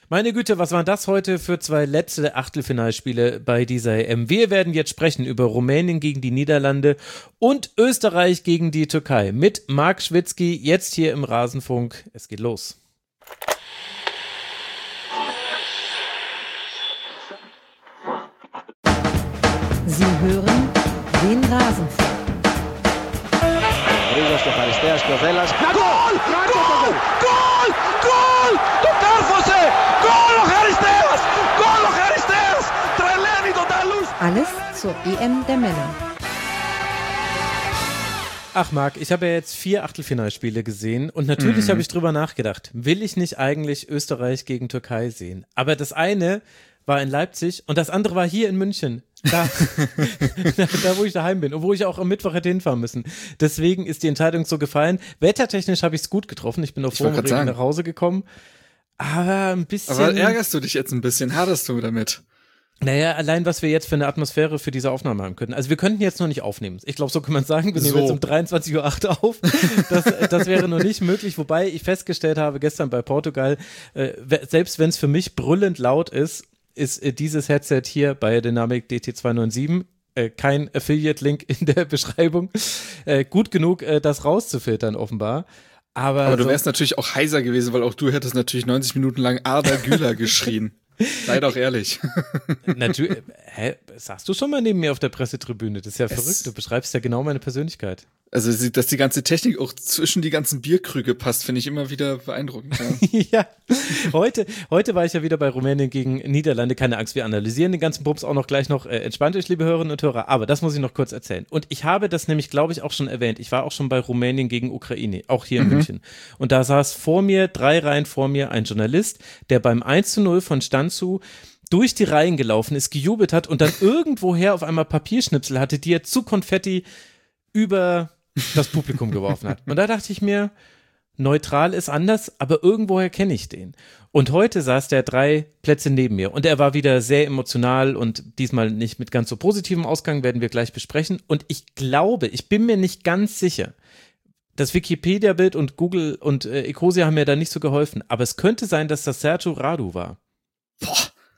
Meine Güte, was waren das heute für 2 letzte Achtelfinalspiele bei dieser EM? Wir werden jetzt sprechen über Rumänien gegen die Niederlande und Österreich gegen die Türkei mit Marc Schwitzky, jetzt hier im Rasenfunk. Es geht los. Sie hören den Rasenfunk. Goal! Goal! Goal! Goal! Το κάρφωσε! Goal ο Χαριστέας! Goal ο Χαριστέας! Τρελαίνει τον Ταλούς! Alles zur EM der Männer. Ach Marc, ich habe ja jetzt 4 Achtelfinalspiele gesehen und natürlich habe ich drüber nachgedacht, will ich nicht eigentlich Österreich gegen Türkei sehen? Aber das eine war in Leipzig und das andere war hier in München. Da, wo ich daheim bin und wo ich auch am Mittwoch hätte hinfahren müssen. Deswegen ist die Entscheidung so gefallen. Wettertechnisch habe ich es gut getroffen. Ich bin auf vorm Regen nach Hause gekommen. Aber ein bisschen. Aber ärgerst du dich jetzt ein bisschen? Haderst du damit? Naja, allein was wir jetzt für eine Atmosphäre für diese Aufnahme haben könnten. Also wir könnten jetzt noch nicht aufnehmen. Ich glaube, so kann man sagen. Wir nehmen jetzt um 23:08 Uhr auf. Das wäre noch nicht möglich. Wobei ich festgestellt habe, gestern bei Portugal, selbst wenn es für mich brüllend laut ist dieses Headset hier bei Dynamic DT297, kein Affiliate-Link in der Beschreibung, gut genug, das rauszufiltern offenbar. Aber du wärst natürlich auch heiser gewesen, weil auch du hättest natürlich 90 Minuten lang Arda Güler geschrien. Sei doch ehrlich. Natürlich. Saßt du schon mal neben mir auf der Pressetribüne? Das ist ja verrückt. Du beschreibst ja genau meine Persönlichkeit. Also, dass die ganze Technik auch zwischen die ganzen Bierkrüge passt, finde ich immer wieder beeindruckend. Ja. Ja, heute war ich ja wieder bei Rumänien gegen Niederlande. Keine Angst, wir analysieren den ganzen Bums auch noch gleich noch. Entspannt euch, liebe Hörerinnen und Hörer. Aber das muss ich noch kurz erzählen. Und ich habe das nämlich, glaube ich, auch schon erwähnt. Ich war auch schon bei Rumänien gegen Ukraine, auch hier in München. Und da saß vor mir, 3 Reihen vor mir, ein Journalist, der beim 1:0 von Stanzu durch die Reihen gelaufen ist, gejubelt hat und dann irgendwoher auf einmal Papierschnipsel hatte, die er zu Konfetti über das Publikum geworfen hat. Und da dachte ich mir, neutral ist anders, aber irgendwoher kenne ich den. Und heute saß der 3 Plätze neben mir und er war wieder sehr emotional und diesmal nicht mit ganz so positivem Ausgang, werden wir gleich besprechen. Und ich glaube, ich bin mir nicht ganz sicher, das Wikipedia-Bild und Google und Ecosia haben mir da nicht so geholfen, aber es könnte sein, dass das Sergio Radu war. Boah,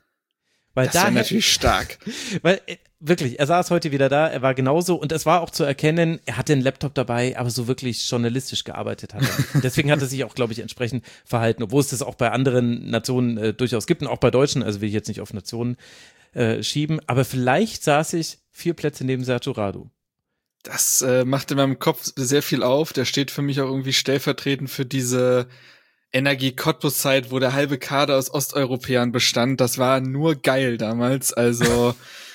weil das ist ja natürlich stark. Weil wirklich, er saß heute wieder da, er war genauso und es war auch zu erkennen, er hatte einen Laptop dabei, aber so wirklich journalistisch gearbeitet hat er. Deswegen hat er sich auch, glaube ich, entsprechend verhalten, obwohl es das auch bei anderen Nationen durchaus gibt und auch bei Deutschen, also will ich jetzt nicht auf Nationen schieben, aber vielleicht saß ich 4 Plätze neben Sergio Radu. Das macht in meinem Kopf sehr viel auf, der steht für mich auch irgendwie stellvertretend für diese Energie-Cottbus-Zeit, wo der halbe Kader aus Osteuropäern bestand. Das war nur geil damals, also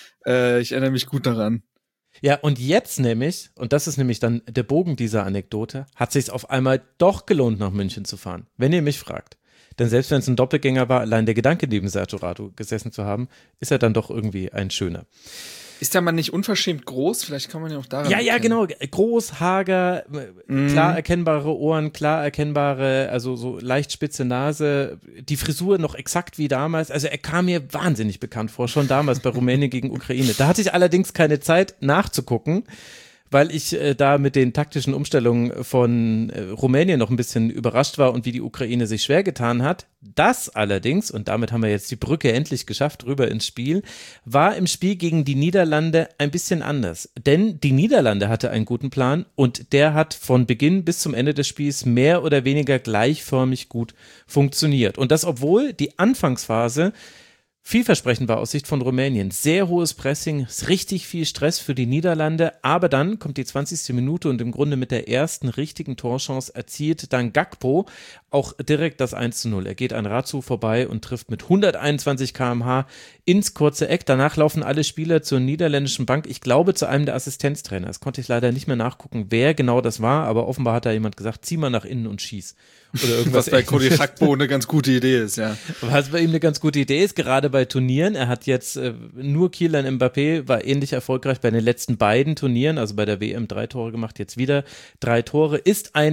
ich erinnere mich gut daran. Ja, und jetzt nämlich, und das ist nämlich dann der Bogen dieser Anekdote, hat sich's auf einmal doch gelohnt, nach München zu fahren, wenn ihr mich fragt. Denn selbst wenn es ein Doppelgänger war, allein der Gedanke, neben Sergio Radu gesessen zu haben, ist er dann doch irgendwie ein schöner. Ist der Mann nicht unverschämt groß? Vielleicht kann man ja auch daran Ja, erkennen. genau. Groß, hager, klar erkennbare Ohren, klar erkennbare, also so leicht spitze Nase, die Frisur noch exakt wie damals. Also er kam mir wahnsinnig bekannt vor, schon damals bei Rumänien gegen Ukraine. Da hatte ich allerdings keine Zeit nachzugucken, weil ich da mit den taktischen Umstellungen von Rumänien noch ein bisschen überrascht war und wie die Ukraine sich schwer getan hat. Das allerdings, und damit haben wir jetzt die Brücke endlich geschafft, rüber ins Spiel, war im Spiel gegen die Niederlande ein bisschen anders. Denn die Niederlande hatte einen guten Plan und der hat von Beginn bis zum Ende des Spiels mehr oder weniger gleichförmig gut funktioniert. Und das, obwohl die Anfangsphase vielversprechend war aus Sicht von Rumänien. Sehr hohes Pressing, richtig viel Stress für die Niederlande, aber dann kommt die 20. Minute und im Grunde mit der ersten richtigen Torchance erzielt dann Gakpo auch direkt das 1:0. Er geht an Ratsu vorbei und trifft mit 121 km/h ins kurze Eck. Danach laufen alle Spieler zur niederländischen Bank, ich glaube zu einem der Assistenztrainer. Das konnte ich leider nicht mehr nachgucken, wer genau das war, aber offenbar hat da jemand gesagt, zieh mal nach innen und schieß. Oder irgendwas. Was bei Cody Gakpo eine ganz gute Idee ist, ja. Was bei ihm eine ganz gute Idee ist, gerade bei Turnieren. Er hat jetzt nur Kylian Mbappé, war ähnlich erfolgreich bei den letzten beiden Turnieren, also bei der WM 3 Tore gemacht, jetzt wieder 3 Tore. Ist ein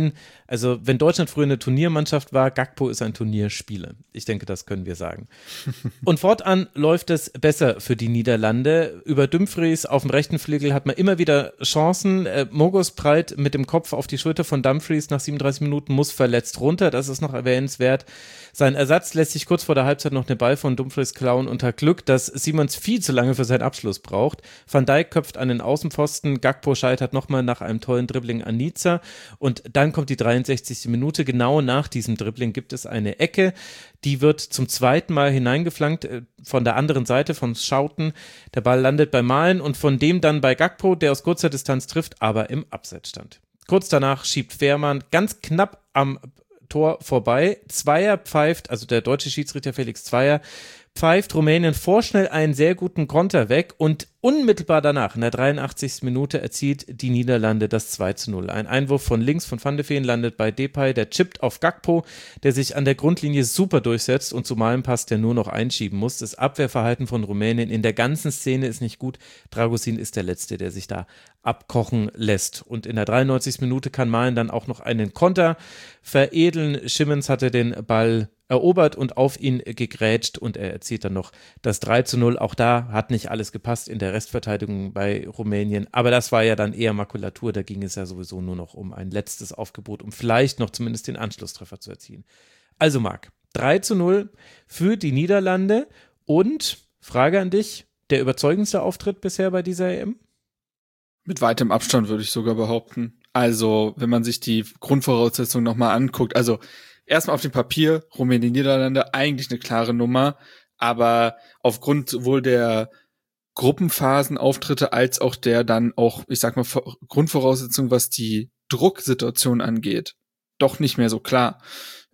Also wenn Deutschland früher eine Turniermannschaft war, Gakpo ist ein Turnierspieler. Ich denke, das können wir sagen. Und fortan läuft es besser für die Niederlande. Über Dumfries auf dem rechten Flügel hat man immer wieder Chancen. Mogos prallt mit dem Kopf auf die Schulter von Dumfries nach 37 Minuten, muss verletzt runter. Das ist noch erwähnenswert. Sein Ersatz lässt sich kurz vor der Halbzeit noch den Ball von Dumfries klauen, unter Glück, dass Simons viel zu lange für seinen Abschluss braucht. Van Dijk köpft an den Außenpfosten, Gakpo scheitert nochmal nach einem tollen Dribbling an Nizza und dann kommt die 63. Minute. Genau nach diesem Dribbling gibt es eine Ecke, die wird zum zweiten Mal hineingeflankt von der anderen Seite von Schouten. Der Ball landet bei Malen und von dem dann bei Gakpo, der aus kurzer Distanz trifft, aber im Abseitsstand. Kurz danach schiebt Fährmann ganz knapp am Tor vorbei. Zweier pfeift, also der deutsche Schiedsrichter Felix Zweier, pfeift Rumänien vorschnell einen sehr guten Konter weg und unmittelbar danach, in der 83. Minute, erzielt die Niederlande das 2:0. Ein Einwurf von links von Van de Ven landet bei Depay, der chippt auf Gakpo, der sich an der Grundlinie super durchsetzt und zu Malen passt, der nur noch einschieben muss. Das Abwehrverhalten von Rumänien in der ganzen Szene ist nicht gut. Dragusin ist der Letzte, der sich da abkochen lässt. Und in der 93. Minute kann Malen dann auch noch einen Konter veredeln. Schimmens hatte den Ball erobert und auf ihn gegrätscht und er erzielt dann noch das 3:0. Auch da hat nicht alles gepasst in der Restverteidigung bei Rumänien, aber das war ja dann eher Makulatur, da ging es ja sowieso nur noch um ein letztes Aufgebot, um vielleicht noch zumindest den Anschlusstreffer zu erzielen. Also Marc, 3:0 für die Niederlande und, Frage an dich, der überzeugendste Auftritt bisher bei dieser EM? Mit weitem Abstand würde ich sogar behaupten. Also, wenn man sich die Grundvoraussetzungen nochmal anguckt, also erstmal auf dem Papier, Rumänien, Niederlande, eigentlich eine klare Nummer, aber aufgrund sowohl der Gruppenphasenauftritte als auch der dann auch, ich sag mal, Grundvoraussetzung, was die Drucksituation angeht, doch nicht mehr so klar.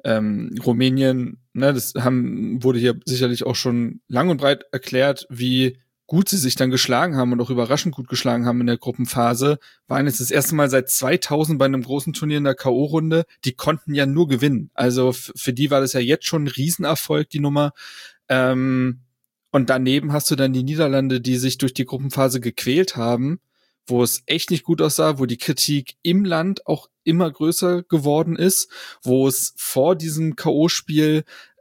Rumänien, ne, wurde hier sicherlich auch schon lang und breit erklärt, wie gut sie sich dann geschlagen haben und auch überraschend gut geschlagen haben in der Gruppenphase, waren jetzt das erste Mal seit 2000 bei einem großen Turnier in der K.O.-Runde. Die konnten ja nur gewinnen. Also für die war das ja jetzt schon ein Riesenerfolg, die Nummer. Und daneben hast du dann die Niederlande, die sich durch die Gruppenphase gequält haben, wo es echt nicht gut aussah, wo die Kritik im Land auch immer größer geworden ist, wo es vor diesem K.O.-Spiel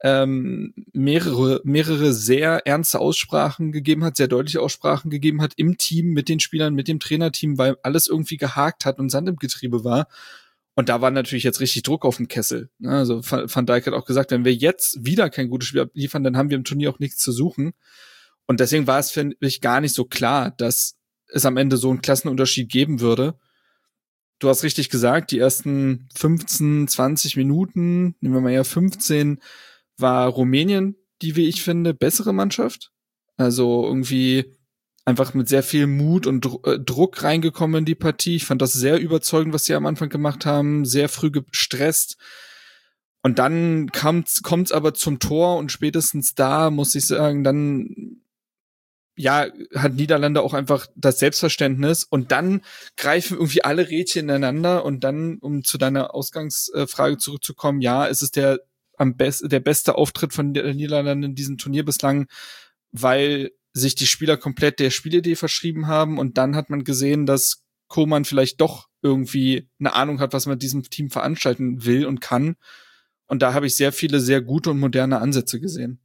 mehrere sehr ernste Aussprachen gegeben hat, sehr deutliche Aussprachen gegeben hat im Team, mit den Spielern, mit dem Trainerteam, weil alles irgendwie gehakt hat und Sand im Getriebe war. Und da war natürlich jetzt richtig Druck auf dem Kessel. Also Van Dijk hat auch gesagt, wenn wir jetzt wieder kein gutes Spiel abliefern, dann haben wir im Turnier auch nichts zu suchen. Und deswegen war es, finde ich, gar nicht so klar, dass es am Ende so einen Klassenunterschied geben würde. Du hast richtig gesagt, die ersten 15, 20 Minuten, nehmen wir mal eher 15, war Rumänien die, wie ich finde, bessere Mannschaft. Also irgendwie einfach mit sehr viel Mut und Druck reingekommen in die Partie. Ich fand das sehr überzeugend, was sie am Anfang gemacht haben, sehr früh gestresst. Und dann kommt's aber zum Tor und spätestens da, muss ich sagen, dann ja, hat Niederlande auch einfach das Selbstverständnis und dann greifen irgendwie alle Rädchen ineinander und dann, um zu deiner Ausgangsfrage zurückzukommen, ja, es ist der beste Auftritt von den Niederlanden in diesem Turnier bislang, weil sich die Spieler komplett der Spielidee verschrieben haben und dann hat man gesehen, dass Koeman vielleicht doch irgendwie eine Ahnung hat, was man mit diesem Team veranstalten will und kann. Und da habe ich sehr viele sehr gute und moderne Ansätze gesehen.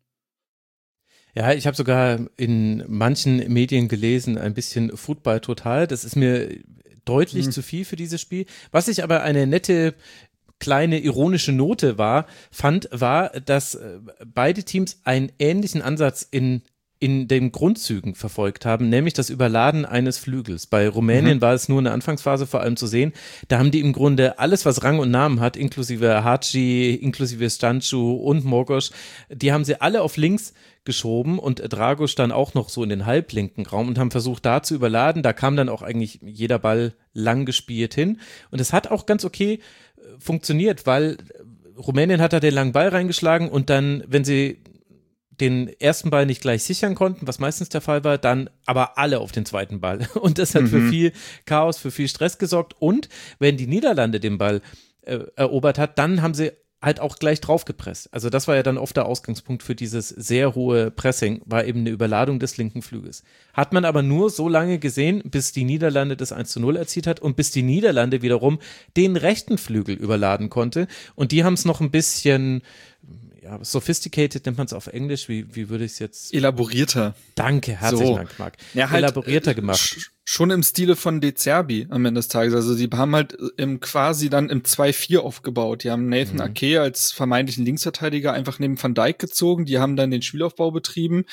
Ja, ich habe sogar in manchen Medien gelesen, ein bisschen Football total. Das ist mir deutlich zu viel für dieses Spiel. Was ich aber eine nette, kleine, ironische Note fand, dass beide Teams einen ähnlichen Ansatz in den Grundzügen verfolgt haben, nämlich das Überladen eines Flügels. Bei Rumänien war es nur in der Anfangsphase vor allem zu sehen. Da haben die im Grunde alles, was Rang und Namen hat, inklusive Hagi, inklusive Stanciu und Mogos, die haben sie alle auf links geschoben und Dragoš dann auch noch so in den halblinken Raum und haben versucht, da zu überladen. Da kam dann auch eigentlich jeder Ball lang gespielt hin. Und es hat auch ganz okay funktioniert, weil Rumänien hat da den langen Ball reingeschlagen und dann, wenn sie den ersten Ball nicht gleich sichern konnten, was meistens der Fall war, dann aber alle auf den zweiten Ball. Und das hat für viel Chaos, für viel Stress gesorgt. Und wenn die Niederlande den Ball erobert hat, dann haben sie halt auch gleich draufgepresst. Also das war ja dann oft der Ausgangspunkt für dieses sehr hohe Pressing, war eben eine Überladung des linken Flügels. Hat man aber nur so lange gesehen, bis die Niederlande das 1:0 erzielt hat und bis die Niederlande wiederum den rechten Flügel überladen konnte. Und die haben es noch ein bisschen, ja, sophisticated nennt man es auf Englisch, wie würde ich es jetzt? Elaborierter. Danke, herzlichen Dank, Marc. Ja, halt, elaborierter gemacht. Schon im Stile von De Zerbi am Ende des Tages. Also die haben halt quasi dann im 2-4 aufgebaut. Die haben Nathan Ake als vermeintlichen Linksverteidiger einfach neben Van Dijk gezogen. Die haben dann den Spielaufbau betrieben.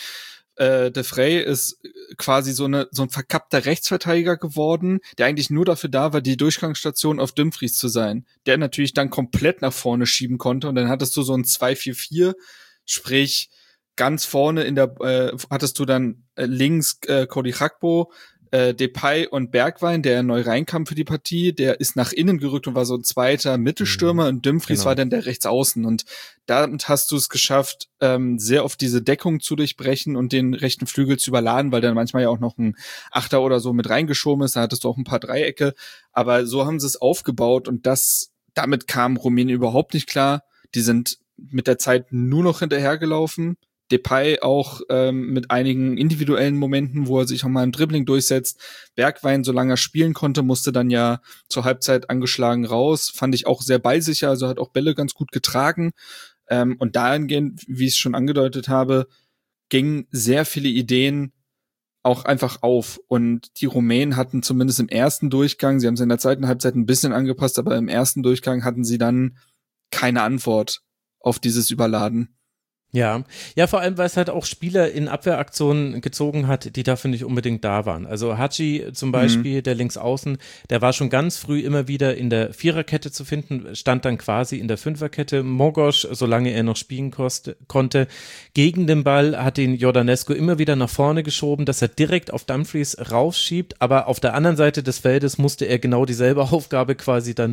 De Vrij ist quasi so ein verkappter Rechtsverteidiger geworden, der eigentlich nur dafür da war, die Durchgangsstation auf Dumfries zu sein. Der natürlich dann komplett nach vorne schieben konnte und dann hattest du so ein 2-4-4, sprich ganz vorne hattest du dann links Cody Gakpo, Depay und Bergwijn, der neu reinkam für die Partie, der ist nach innen gerückt und war so ein zweiter Mittelstürmer und Dumfries war dann der Rechtsaußen und damit hast du es geschafft, sehr auf diese Deckung zu durchbrechen und den rechten Flügel zu überladen, weil dann manchmal ja auch noch ein Achter oder so mit reingeschoben ist, da hattest du auch ein paar Dreiecke, aber so haben sie es aufgebaut und damit kam Rumänien überhaupt nicht klar, die sind mit der Zeit nur noch hinterhergelaufen. Depay auch mit einigen individuellen Momenten, wo er sich auch mal im Dribbling durchsetzt. Bergwijn, solange er spielen konnte, musste dann ja zur Halbzeit angeschlagen raus. Fand ich auch sehr ballsicher, also hat auch Bälle ganz gut getragen. Und dahingehend, wie ich es schon angedeutet habe, gingen sehr viele Ideen auch einfach auf. Und die Rumänen hatten zumindest im ersten Durchgang, sie haben es in der zweiten Halbzeit ein bisschen angepasst, aber im ersten Durchgang hatten sie dann keine Antwort auf dieses Überladen. Ja, vor allem, weil es halt auch Spieler in Abwehraktionen gezogen hat, die dafür nicht unbedingt da waren. Also Hagi zum Beispiel, der Linksaußen, der war schon ganz früh immer wieder in der Viererkette zu finden, stand dann quasi in der Fünferkette. Mogos, solange er noch spielen konnte, gegen den Ball hat ihn Jordanescu immer wieder nach vorne geschoben, dass er direkt auf Dumfries rausschiebt, aber auf der anderen Seite des Feldes musste er genau dieselbe Aufgabe quasi dann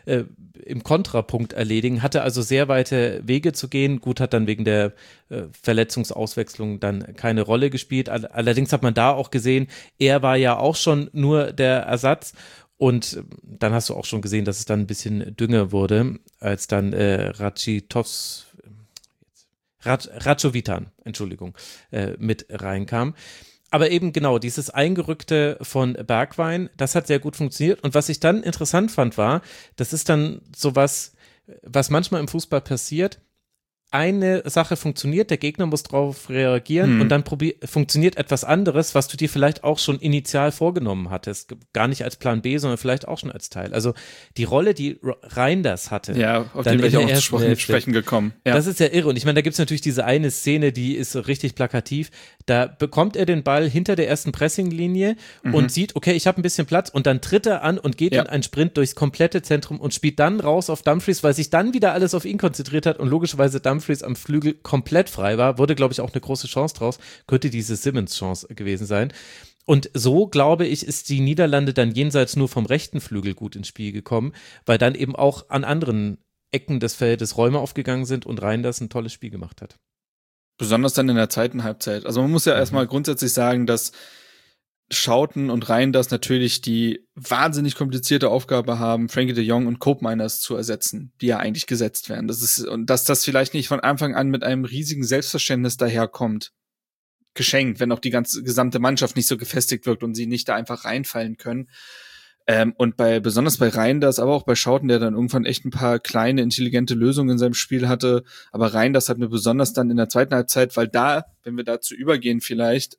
im Kontrapunkt erledigen, hatte also sehr weite Wege zu gehen. Gut, hat dann wegen der Verletzungsauswechslung dann keine Rolle gespielt. Allerdings hat man da auch gesehen, er war ja auch schon nur der Ersatz und dann hast du auch schon gesehen, dass es dann ein bisschen dünner wurde, als dann Rajovitan, mit reinkam. Aber eben genau, dieses Eingerückte von Bergwijn, das hat sehr gut funktioniert. Und was ich dann interessant fand, war, das ist dann sowas, was manchmal im Fußball passiert. Eine Sache funktioniert, der Gegner muss drauf reagieren und dann funktioniert etwas anderes, was du dir vielleicht auch schon initial vorgenommen hattest. Gar nicht als Plan B, sondern vielleicht auch schon als Teil. Also die Rolle, die Reinders hatte. Ja, auf den wäre ich auch sprechen gekommen. Ja. Das ist ja irre. Und ich meine, da gibt es natürlich diese eine Szene, die ist so richtig plakativ. Da bekommt er den Ball hinter der ersten Pressinglinie und sieht, okay, ich habe ein bisschen Platz und dann tritt er an und geht in einen Sprint durchs komplette Zentrum und spielt dann raus auf Dumfries, weil sich dann wieder alles auf ihn konzentriert hat und logischerweise Dumfries am Flügel komplett frei war, wurde, glaube ich, auch eine große Chance draus, könnte diese Simmons-Chance gewesen sein. Und so, glaube ich, ist die Niederlande dann jenseits nur vom rechten Flügel gut ins Spiel gekommen, weil dann eben auch an anderen Ecken des Feldes Räume aufgegangen sind und Reinders ein tolles Spiel gemacht hat. Besonders dann in der zweiten Halbzeit. Also man muss ja erstmal grundsätzlich sagen, dass Schouten und Reinders natürlich die wahnsinnig komplizierte Aufgabe haben, Frankie de Jong und Koopmeiners zu ersetzen, die ja eigentlich gesetzt werden. Und dass das vielleicht nicht von Anfang an mit einem riesigen Selbstverständnis daherkommt. Geschenkt, wenn auch die gesamte Mannschaft nicht so gefestigt wirkt und sie nicht da einfach reinfallen können. Und besonders bei Reinders, aber auch bei Schouten, der dann irgendwann echt ein paar kleine, intelligente Lösungen in seinem Spiel hatte. Aber Reinders hat mir besonders dann in der zweiten Halbzeit, weil da, wenn wir dazu übergehen vielleicht,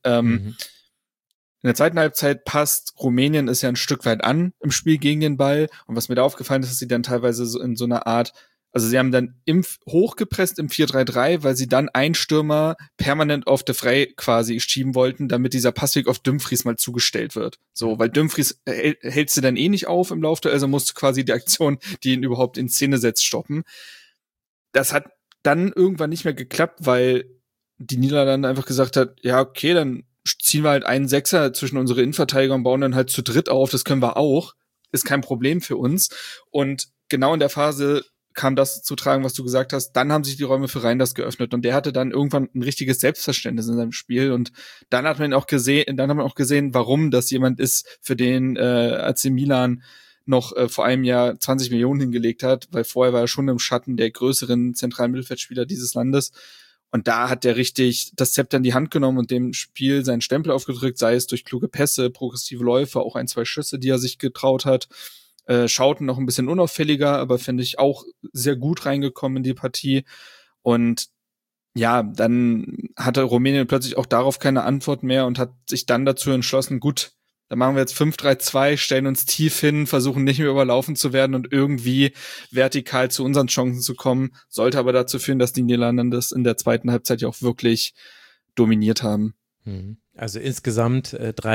in der zweiten Halbzeit passt Rumänien es ja ein Stück weit an im Spiel gegen den Ball. Und was mir da aufgefallen ist, dass sie dann teilweise so in so einer Art, also sie haben dann hochgepresst im 4-3-3, weil sie dann einen Stürmer permanent auf De Vrij quasi schieben wollten, damit dieser Passweg auf Dumfries mal zugestellt wird. So, weil Dumfries hält sie dann eh nicht auf im Lauf, also musste quasi die Aktion, die ihn überhaupt in Szene setzt, stoppen. Das hat dann irgendwann nicht mehr geklappt, weil die Niederlande einfach gesagt hat, ja, okay, dann ziehen wir halt einen Sechser zwischen unsere Innenverteidiger und bauen dann halt zu dritt auf, das können wir auch, ist kein Problem für uns. Und genau in der Phase kam das zu tragen, was du gesagt hast, dann haben sich die Räume für Reinders geöffnet und der hatte dann irgendwann ein richtiges Selbstverständnis in seinem Spiel und dann hat man auch gesehen, warum das jemand ist, für den AC Milan noch vor einem Jahr 20 Millionen hingelegt hat, weil vorher war er schon im Schatten der größeren zentralen Mittelfeldspieler dieses Landes. Und da hat er richtig das Zepter in die Hand genommen und dem Spiel seinen Stempel aufgedrückt, sei es durch kluge Pässe, progressive Läufe, auch 1, 2 Schüsse, die er sich getraut hat. Schauten noch ein bisschen unauffälliger, aber finde ich auch sehr gut reingekommen in die Partie. Und ja, dann hatte Rumänien plötzlich auch darauf keine Antwort mehr und hat sich dann dazu entschlossen, gut, dann machen wir jetzt 5-3-2, stellen uns tief hin, versuchen nicht mehr überlaufen zu werden und irgendwie vertikal zu unseren Chancen zu kommen. Sollte aber dazu führen, dass die Niederlande das in der zweiten Halbzeit ja auch wirklich dominiert haben. Also insgesamt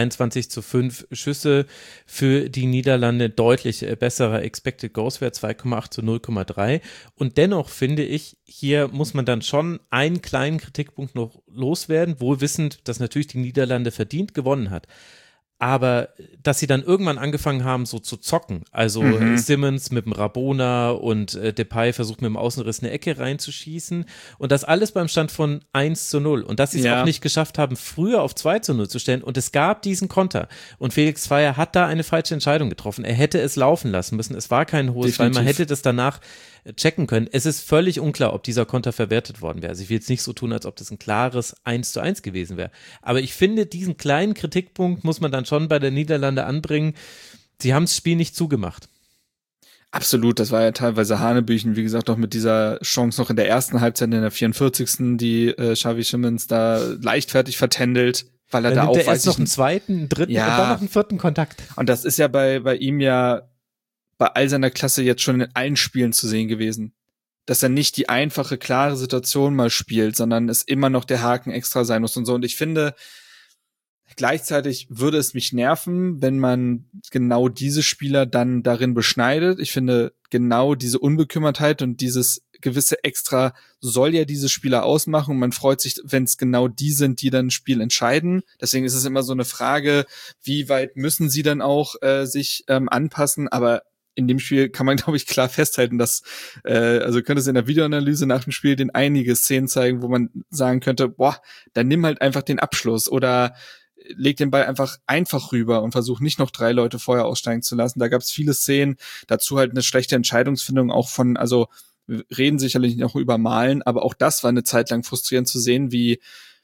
23:5 Schüsse für die Niederlande, deutlich besserer Expected Goals Wert, 2,8 zu 0,3. Und dennoch finde ich, hier muss man dann schon einen kleinen Kritikpunkt noch loswerden, wohl wissend, dass natürlich die Niederlande verdient gewonnen hat. Aber dass sie dann irgendwann angefangen haben, so zu zocken, also Simmons mit dem Rabona und Depay versucht mit dem Außenriss eine Ecke reinzuschießen und das alles beim Stand von 1:0 und dass sie es auch nicht geschafft haben, früher auf 2:0 zu stellen und es gab diesen Konter und Felix Zweier hat da eine falsche Entscheidung getroffen, er hätte es laufen lassen müssen, es war kein hohes Fall, man hätte das danach checken können. Es ist völlig unklar, ob dieser Konter verwertet worden wäre. Also ich will jetzt nicht so tun, als ob das ein klares 1:1 gewesen wäre. Aber ich finde, diesen kleinen Kritikpunkt muss man dann schon bei der Niederlande anbringen. Sie haben das Spiel nicht zugemacht. Absolut, das war ja teilweise Hanebüchen, wie gesagt, auch mit dieser Chance noch in der ersten Halbzeit, in der 44. die Xavi Simons da leichtfertig vertändelt, weil er dann da auch erst noch einen zweiten, einen dritten und dann noch einen vierten Kontakt. Und das ist ja bei ihm ja bei all seiner Klasse jetzt schon in allen Spielen zu sehen gewesen. Dass er nicht die einfache, klare Situation mal spielt, sondern es immer noch der Haken extra sein muss und so. Und ich finde, gleichzeitig würde es mich nerven, wenn man genau diese Spieler dann darin beschneidet. Ich finde, genau diese Unbekümmertheit und dieses gewisse Extra soll ja diese Spieler ausmachen und man freut sich, wenn es genau die sind, die dann ein Spiel entscheiden. Deswegen ist es immer so eine Frage, wie weit müssen sie dann auch sich anpassen, aber in dem Spiel kann man, glaube ich, klar festhalten, dass, also könnte es in der Videoanalyse nach dem Spiel den einige Szenen zeigen, wo man sagen könnte, boah, dann nimm halt einfach den Abschluss oder leg den Ball einfach rüber und versuch nicht noch 3 Leute vorher aussteigen zu lassen. Da gab es viele Szenen, dazu halt eine schlechte Entscheidungsfindung auch von, also wir reden sicherlich noch über Malen, aber auch das war eine Zeit lang frustrierend zu sehen, wie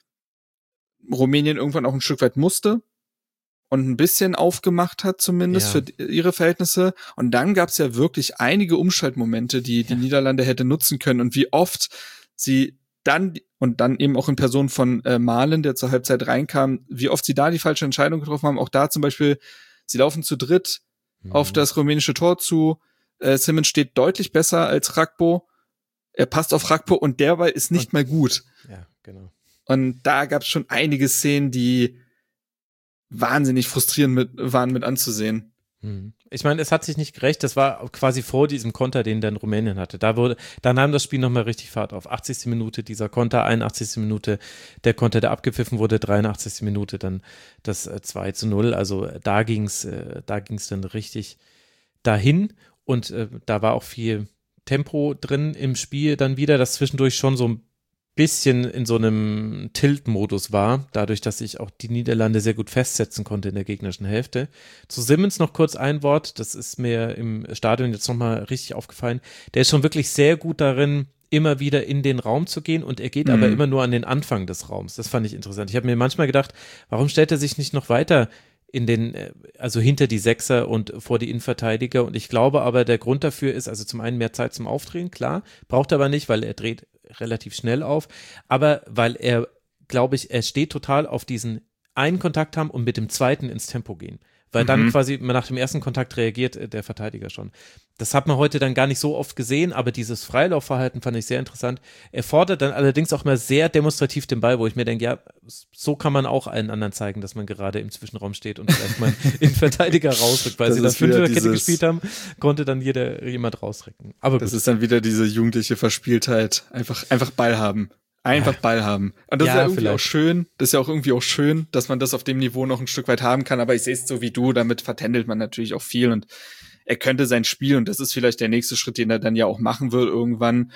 Rumänien irgendwann auch ein Stück weit musste und ein bisschen aufgemacht hat, zumindest für ihre Verhältnisse. Und dann gab es ja wirklich einige Umschaltmomente, die die Niederlande hätte nutzen können. Und wie oft sie dann, und dann eben auch in Person von Malen, der zur Halbzeit reinkam, wie oft sie da die falsche Entscheidung getroffen haben. Auch da zum Beispiel, sie laufen zu dritt auf das rumänische Tor zu. Simmons steht deutlich besser als Rakpo. Er passt auf Rakpo und der Ball ist nicht mal gut. Ja, genau. Und da gab es schon einige Szenen, die wahnsinnig frustrierend waren mit anzusehen. Ich meine, es hat sich nicht gerecht, das war quasi vor diesem Konter, den dann Rumänien hatte. Da nahm das Spiel nochmal richtig Fahrt auf. 80. Minute dieser Konter, 81. Minute der Konter, der abgepfiffen wurde, 83. Minute dann das 2:0. Also da ging's dann richtig dahin und da war auch viel Tempo drin im Spiel dann wieder, das zwischendurch schon so ein bisschen in so einem Tilt-Modus war, dadurch, dass ich auch die Niederlande sehr gut festsetzen konnte in der gegnerischen Hälfte. Zu Simmons noch kurz ein Wort, das ist mir im Stadion jetzt nochmal richtig aufgefallen. Der ist schon wirklich sehr gut darin, immer wieder in den Raum zu gehen und er geht aber immer nur an den Anfang des Raums. Das fand ich interessant. Ich habe mir manchmal gedacht, warum stellt er sich nicht noch weiter also hinter die Sechser und vor die Innenverteidiger, und ich glaube aber, der Grund dafür ist, also zum einen mehr Zeit zum Aufdrehen, klar, braucht er aber nicht, weil er dreht relativ schnell auf, aber weil er, glaube ich, er steht total auf diesen einen Kontakt haben und mit dem zweiten ins Tempo gehen, weil dann quasi nach dem ersten Kontakt reagiert der Verteidiger schon. Das hat man heute dann gar nicht so oft gesehen, aber dieses Freilaufverhalten fand ich sehr interessant. Er fordert dann allerdings auch mal sehr demonstrativ den Ball, wo ich mir denke, ja, so kann man auch allen anderen zeigen, dass man gerade im Zwischenraum steht und vielleicht mal in Verteidiger rausrückt, weil sie dann Fünferkette gespielt haben, konnte dann jemand rausrücken. Aber das ist dann wieder diese jugendliche Verspieltheit. Einfach Ball haben. Ball haben. Und das ist ja irgendwie auch schön. Das ist ja auch irgendwie auch schön, dass man das auf dem Niveau noch ein Stück weit haben kann. Aber ich sehe es so wie du, damit vertändelt man natürlich auch viel. Und er könnte sein Spiel, und das ist vielleicht der nächste Schritt, den er dann ja auch machen wird irgendwann,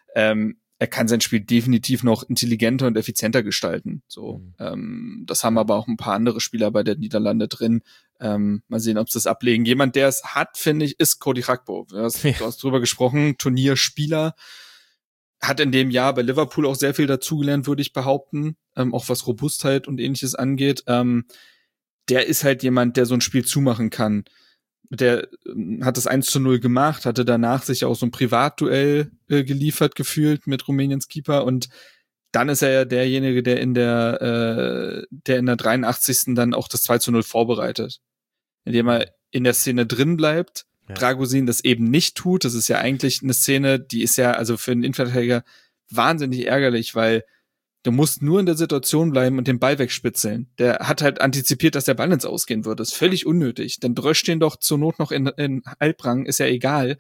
er kann sein Spiel definitiv noch intelligenter und effizienter gestalten. So, das haben aber auch ein paar andere Spieler bei der Niederlande drin. Mal sehen, ob sie es ablegen. Jemand, der es hat, finde ich, ist Cody Gakpo. Du hast drüber gesprochen, Turnierspieler. Hat in dem Jahr bei Liverpool auch sehr viel dazugelernt, würde ich behaupten. Auch was Robustheit und Ähnliches angeht. Der ist halt jemand, der so ein Spiel zumachen kann. Der hat das 1:0 gemacht, hatte danach sich auch so ein Privatduell geliefert gefühlt mit Rumäniens Keeper und dann ist er ja derjenige, der in der 83. dann auch das 2:0 vorbereitet. Indem er in der Szene drin bleibt, Dragosin das eben nicht tut. Das ist ja eigentlich eine Szene, die ist ja also für einen Innenverteidiger wahnsinnig ärgerlich, weil du musst nur in der Situation bleiben und den Ball wegspitzeln. Der hat halt antizipiert, dass der Ball ins Ausgehen wird. Das ist völlig unnötig. Dann dröscht den doch zur Not noch in Halbrang, ist ja egal.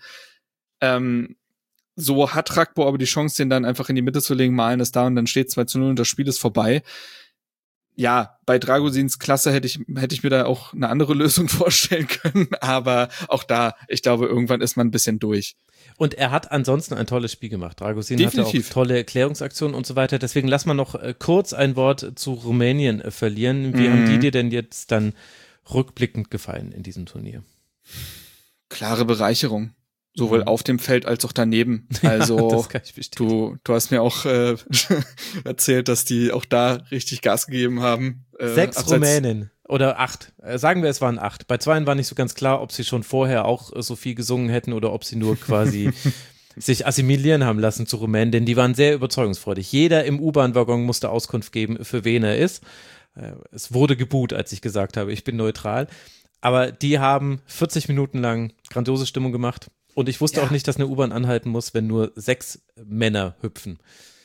So hat Gakpo aber die Chance, den dann einfach in die Mitte zu legen, malen es da und dann steht 2:0 und das Spiel ist vorbei. Ja, bei Dragosins Klasse hätte ich mir da auch eine andere Lösung vorstellen können, aber auch da, ich glaube, irgendwann ist man ein bisschen durch. Und er hat ansonsten ein tolles Spiel gemacht. Dragosin Definitiv. hatte auch tolle Erklärungsaktionen und so weiter. Deswegen lass mal noch kurz ein Wort zu Rumänien verlieren. Wie haben die dir denn jetzt dann rückblickend gefallen in diesem Turnier? Klare Bereicherung. Sowohl auf dem Feld als auch daneben. Also das kann ich bestätigen. du hast mir auch erzählt, dass die auch da richtig Gas gegeben haben. 6 Rumänen oder 8. Sagen wir, es waren 8. Bei 2 war nicht so ganz klar, ob sie schon vorher auch so viel gesungen hätten oder ob sie nur quasi sich assimilieren haben lassen zu Rumänen, denn die waren sehr überzeugungsfreudig. Jeder im U-Bahn-Waggon musste Auskunft geben, für wen er ist. Es wurde geboot, als ich gesagt habe, ich bin neutral. Aber die haben 40 Minuten lang grandiose Stimmung gemacht. Und ich wusste auch nicht, dass eine U-Bahn anhalten muss, wenn nur 6 Männer hüpfen.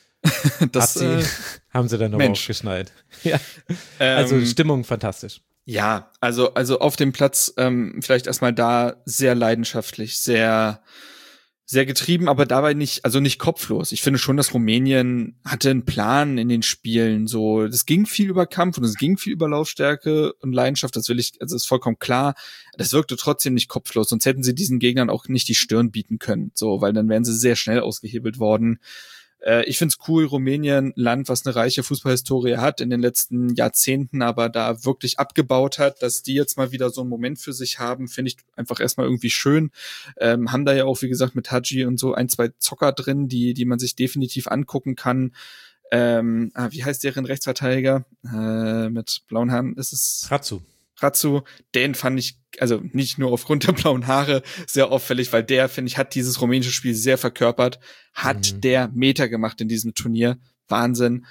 Haben sie dann noch aufgeschnallt. Ja. Also Stimmung fantastisch. Ja, also auf dem Platz vielleicht erstmal da sehr leidenschaftlich, sehr sehr getrieben, aber dabei nicht kopflos. Ich finde schon, dass Rumänien hatte einen Plan in den Spielen. So, das ging viel über Kampf und es ging viel über Laufstärke und Leidenschaft. Das ist vollkommen klar. Das wirkte trotzdem nicht kopflos. Sonst hätten sie diesen Gegnern auch nicht die Stirn bieten können. So, weil dann wären sie sehr schnell ausgehebelt worden. Ich find's cool, Rumänien, Land, was eine reiche Fußballhistorie hat, in den letzten Jahrzehnten aber da wirklich abgebaut hat, dass die jetzt mal wieder so einen Moment für sich haben, finde ich einfach erstmal irgendwie schön. Haben da ja auch, wie gesagt, mit Hadji und so 1, 2 Zocker drin, die man sich definitiv angucken kann. Wie heißt deren Rechtsverteidiger? Mit blauen Haaren ist es? Ratsu, den fand ich, also nicht nur aufgrund der blauen Haare, sehr auffällig, weil der, finde ich, hat dieses rumänische Spiel sehr verkörpert, hat der Meter gemacht in diesem Turnier, Wahnsinn.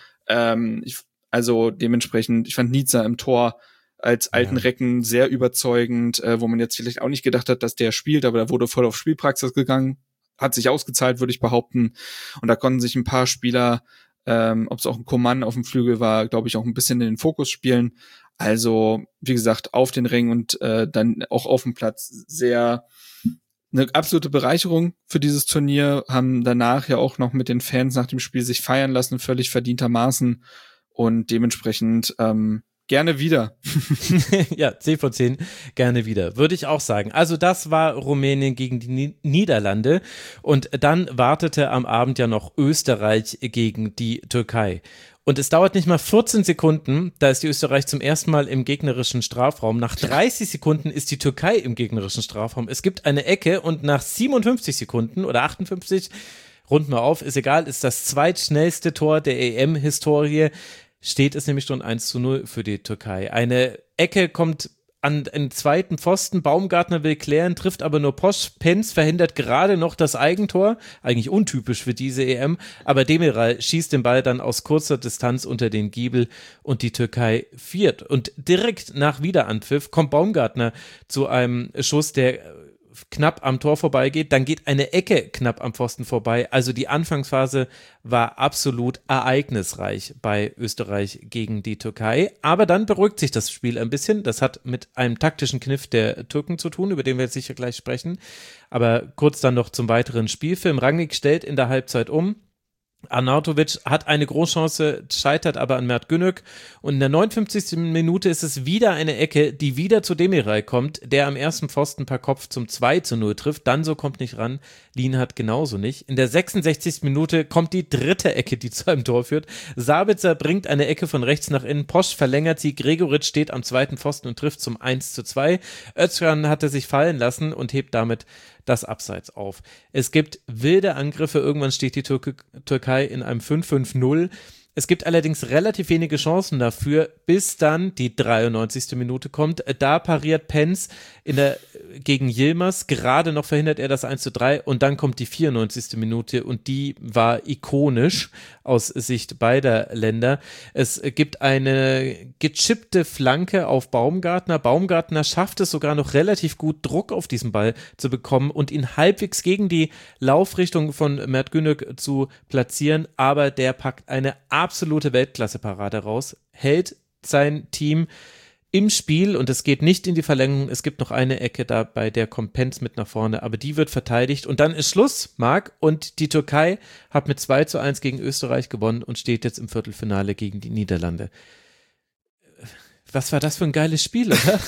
Also dementsprechend, ich fand Nizza im Tor als alten Recken sehr überzeugend, wo man jetzt vielleicht auch nicht gedacht hat, dass der spielt, aber da wurde voll auf Spielpraxis gegangen, hat sich ausgezahlt, würde ich behaupten, und da konnten sich ein paar Spieler, ob es auch ein Coman auf dem Flügel war, glaube ich, auch ein bisschen in den Fokus spielen. Also, wie gesagt, auf den Ring und dann auch auf dem Platz sehr eine absolute Bereicherung für dieses Turnier, haben danach ja auch noch mit den Fans nach dem Spiel sich feiern lassen, völlig verdientermaßen, und dementsprechend gerne wieder. Ja, 10 von 10, gerne wieder, würde ich auch sagen. Also das war Rumänien gegen die Niederlande, und dann wartete am Abend ja noch Österreich gegen die Türkei. Und es dauert nicht mal 14 Sekunden, da ist die Österreich zum ersten Mal im gegnerischen Strafraum. Nach 30 Sekunden ist die Türkei im gegnerischen Strafraum. Es gibt eine Ecke, und nach 57 Sekunden oder 58, runden wir auf, ist egal, ist das zweitschnellste Tor der EM-Historie. Steht es nämlich schon 1:0 für die Türkei. Eine Ecke kommt an den zweiten Pfosten, Baumgartner will klären, trifft aber nur Posch. Penz verhindert gerade noch das Eigentor, eigentlich untypisch für diese EM, aber Demiral schießt den Ball dann aus kurzer Distanz unter den Giebel und die Türkei führt. Und direkt nach Wiederanpfiff kommt Baumgartner zu einem Schuss, der knapp am Tor vorbeigeht, dann geht eine Ecke knapp am Pfosten vorbei. Also die Anfangsphase war absolut ereignisreich bei Österreich gegen die Türkei. Aber dann beruhigt sich das Spiel ein bisschen. Das hat mit einem taktischen Kniff der Türken zu tun, über den wir jetzt sicher gleich sprechen. Aber kurz dann noch zum weiteren Spielfilm. Rangnick stellt in der Halbzeit um. Arnautovic hat eine Großchance, scheitert aber an Mert Günök und in der 59. Minute ist es wieder eine Ecke, die wieder zu Demiral kommt, der am ersten Pfosten per Kopf zum 2:0 trifft, Danso kommt nicht ran, Lienhardt genauso nicht. In der 66. Minute kommt die dritte Ecke, die zu einem Tor führt. Sabitzer bringt eine Ecke von rechts nach innen, Posch verlängert sie, Gregoritsch steht am zweiten Pfosten und trifft zum 1:2. Özcan hatte sich fallen lassen und hebt damit das Abseits auf. Es gibt wilde Angriffe, irgendwann steht die Türkei in einem 5:5-0. Es gibt allerdings relativ wenige Chancen dafür, bis dann die 93. Minute kommt. Da pariert Penz gegen Yilmaz, gerade noch verhindert er das 1:3 und dann kommt die 94. Minute und die war ikonisch aus Sicht beider Länder. Es gibt eine gechippte Flanke auf Baumgartner. Baumgartner schafft es sogar noch relativ gut, Druck auf diesen Ball zu bekommen und ihn halbwegs gegen die Laufrichtung von Mert Günök zu platzieren, aber der packt eine absolute Weltklasse-Parade raus, hält sein Team im Spiel und es geht nicht in die Verlängerung. Es gibt noch eine Ecke da, bei der kommt Penz mit nach vorne, aber die wird verteidigt und dann ist Schluss, Marc, und die Türkei hat mit 2:1 gegen Österreich gewonnen und steht jetzt im Viertelfinale gegen die Niederlande. Was war das für ein geiles Spiel, oder?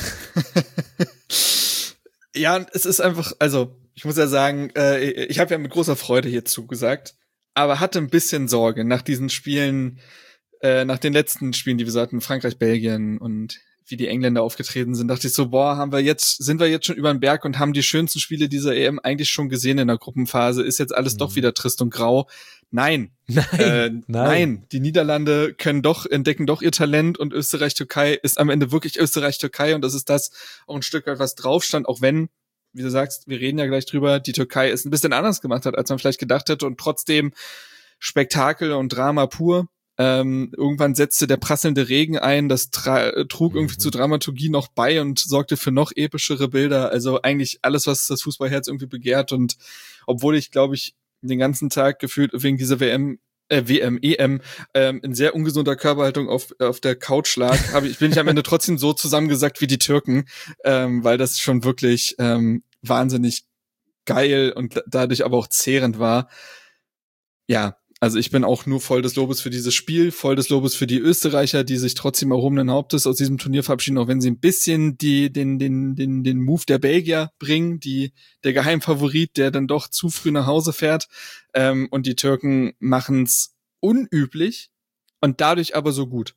Ja, es ist einfach, also ich muss ja sagen, ich habe ja mit großer Freude hier zugesagt, aber hatte ein bisschen Sorge nach diesen Spielen, nach den letzten Spielen, die wir so hatten, Frankreich, Belgien und wie die Engländer aufgetreten sind, dachte ich so, sind wir jetzt schon über den Berg und haben die schönsten Spiele dieser EM eigentlich schon gesehen in der Gruppenphase, ist jetzt alles doch wieder trist und grau. Nein. Nein. Die Niederlande entdecken doch ihr Talent und Österreich-Türkei ist am Ende wirklich Österreich-Türkei und das ist das auch ein Stück weit, was drauf stand, auch wenn, wie du sagst, wir reden ja gleich drüber, die Türkei es ein bisschen anders gemacht hat, als man vielleicht gedacht hätte und trotzdem Spektakel und Drama pur. Irgendwann setzte der prasselnde Regen ein, das trug irgendwie zur Dramaturgie noch bei und sorgte für noch epischere Bilder. Also eigentlich alles, was das Fußballherz irgendwie begehrt. Und obwohl ich, glaube ich, den ganzen Tag gefühlt wegen dieser EM in sehr ungesunder Körperhaltung auf der Couch lag, bin ich am Ende trotzdem so zusammengesackt wie die Türken, weil das schon wirklich wahnsinnig geil und dadurch aber auch zehrend war. Ja, also ich bin auch nur voll des Lobes für dieses Spiel, voll des Lobes für die Österreicher, die sich trotzdem erhobenen Hauptes aus diesem Turnier verabschieden, auch wenn sie ein bisschen den Move der Belgier bringen, der Geheimfavorit, der dann doch zu früh nach Hause fährt. Und die Türken machen's unüblich und dadurch aber so gut.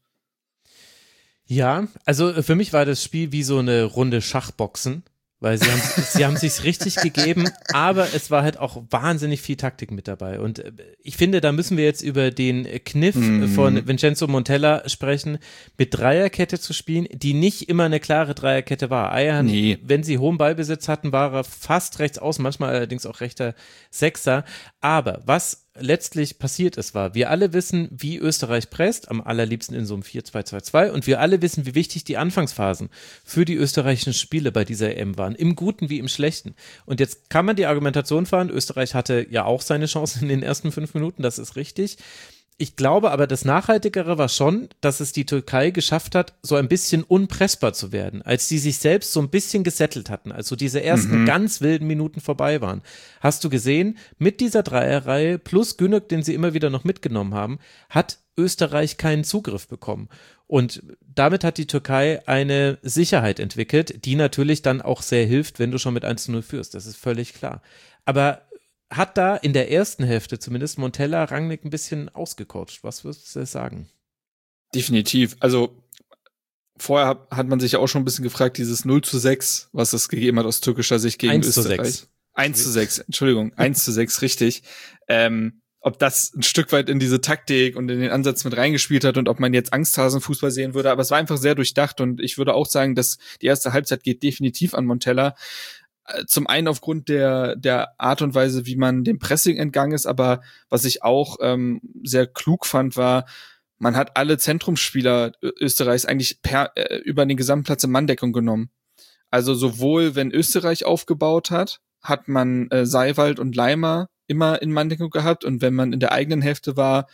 Ja, also für mich war das Spiel wie so eine Runde Schachboxen. Weil sie haben sich's richtig gegeben, aber es war halt auch wahnsinnig viel Taktik mit dabei. Und ich finde, da müssen wir jetzt über den Kniff von Vincenzo Montella sprechen, mit Dreierkette zu spielen, die nicht immer eine klare Dreierkette war. Ayhan, wenn sie hohen Ballbesitz hatten, war er fast rechts außen, manchmal allerdings auch rechter Sechser. Aber was letztlich passiert ist, war, wir alle wissen, wie Österreich presst, am allerliebsten in so einem 4-2-2-2 und wir alle wissen, wie wichtig die Anfangsphasen für die österreichischen Spiele bei dieser EM waren, im Guten wie im Schlechten. Und jetzt kann man die Argumentation fahren, Österreich hatte ja auch seine Chance in den ersten 5 Minuten, das ist richtig. Ich glaube aber, das Nachhaltigere war schon, dass es die Türkei geschafft hat, so ein bisschen unpressbar zu werden, als die sich selbst so ein bisschen gesettelt hatten, also diese ersten ganz wilden Minuten vorbei waren. Hast du gesehen, mit dieser Dreierreihe plus Günök, den sie immer wieder noch mitgenommen haben, hat Österreich keinen Zugriff bekommen. Und damit hat die Türkei eine Sicherheit entwickelt, die natürlich dann auch sehr hilft, wenn du schon mit 1:0 führst, das ist völlig klar. Aber hat da in der ersten Hälfte zumindest Montella Rangnick ein bisschen ausgecoacht. Was würdest du sagen? Definitiv. Also vorher hat man sich ja auch schon ein bisschen gefragt, dieses 0:6, was es gegeben hat aus türkischer Sicht gegen Österreich. 1:6, Entschuldigung, 1:6, richtig. Ob das ein Stück weit in diese Taktik und in den Ansatz mit reingespielt hat und ob man jetzt Angsthasenfußball sehen würde, aber es war einfach sehr durchdacht und ich würde auch sagen, dass die erste Halbzeit geht definitiv an Montella. Zum einen aufgrund der Art und Weise, wie man dem Pressing entgangen ist, aber was ich auch sehr klug fand, war, man hat alle Zentrumsspieler Österreichs eigentlich über den gesamten Platz in Manndeckung genommen. Also sowohl, wenn Österreich aufgebaut hat man Seiwald und Leimer immer in Manndeckung gehabt und wenn man in der eigenen Hälfte war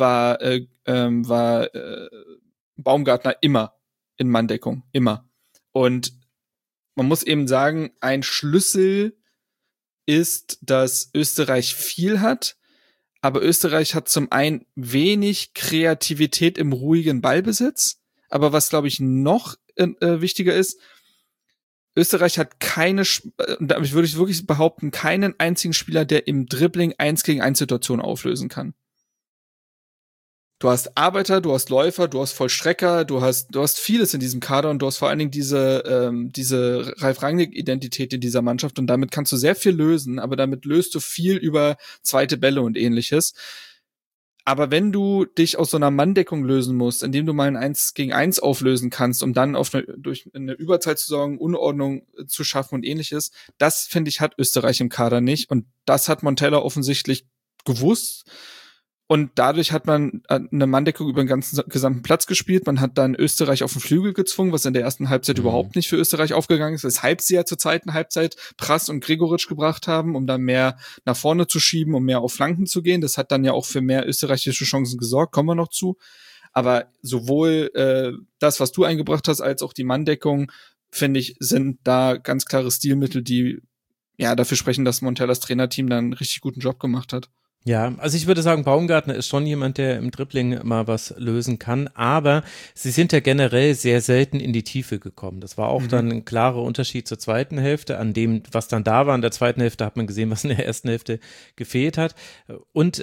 Baumgartner immer in Manndeckung, immer. Und man muss eben sagen, ein Schlüssel ist, dass Österreich viel hat, aber Österreich hat zum einen wenig Kreativität im ruhigen Ballbesitz, aber was, glaube ich, noch wichtiger ist, Österreich hat damit würde ich wirklich behaupten, keinen einzigen Spieler, der im Dribbling 1-gegen-1 Situationen auflösen kann. Du hast Arbeiter, du hast Läufer, du hast Vollstrecker, du hast vieles in diesem Kader und du hast vor allen Dingen diese Ralf Rangnick-Identität in dieser Mannschaft und damit kannst du sehr viel lösen, aber damit löst du viel über zweite Bälle und ähnliches. Aber wenn du dich aus so einer Manndeckung lösen musst, indem du mal ein 1-gegen-1 auflösen kannst, um dann durch eine Überzeit zu sorgen, Unordnung zu schaffen und ähnliches, das, finde ich, hat Österreich im Kader nicht und das hat Montella offensichtlich gewusst. Und dadurch hat man eine Manndeckung über den gesamten Platz gespielt. Man hat dann Österreich auf den Flügel gezwungen, was in der ersten Halbzeit überhaupt nicht für Österreich aufgegangen ist. Weshalb sie ja zur zweiten Halbzeit Prass und Gregoritsch gebracht haben, um dann mehr nach vorne zu schieben, um mehr auf Flanken zu gehen. Das hat dann ja auch für mehr österreichische Chancen gesorgt, kommen wir noch zu. Aber sowohl das, was du eingebracht hast, als auch die Manndeckung, finde ich, sind da ganz klare Stilmittel, die ja dafür sprechen, dass Montellas Trainerteam dann einen richtig guten Job gemacht hat. Ja, also ich würde sagen, Baumgartner ist schon jemand, der im Dribbling mal was lösen kann, aber sie sind ja generell sehr selten in die Tiefe gekommen. Das war auch dann ein klarer Unterschied zur zweiten Hälfte. An dem, was dann da war in der zweiten Hälfte, hat man gesehen, was in der ersten Hälfte gefehlt hat. Und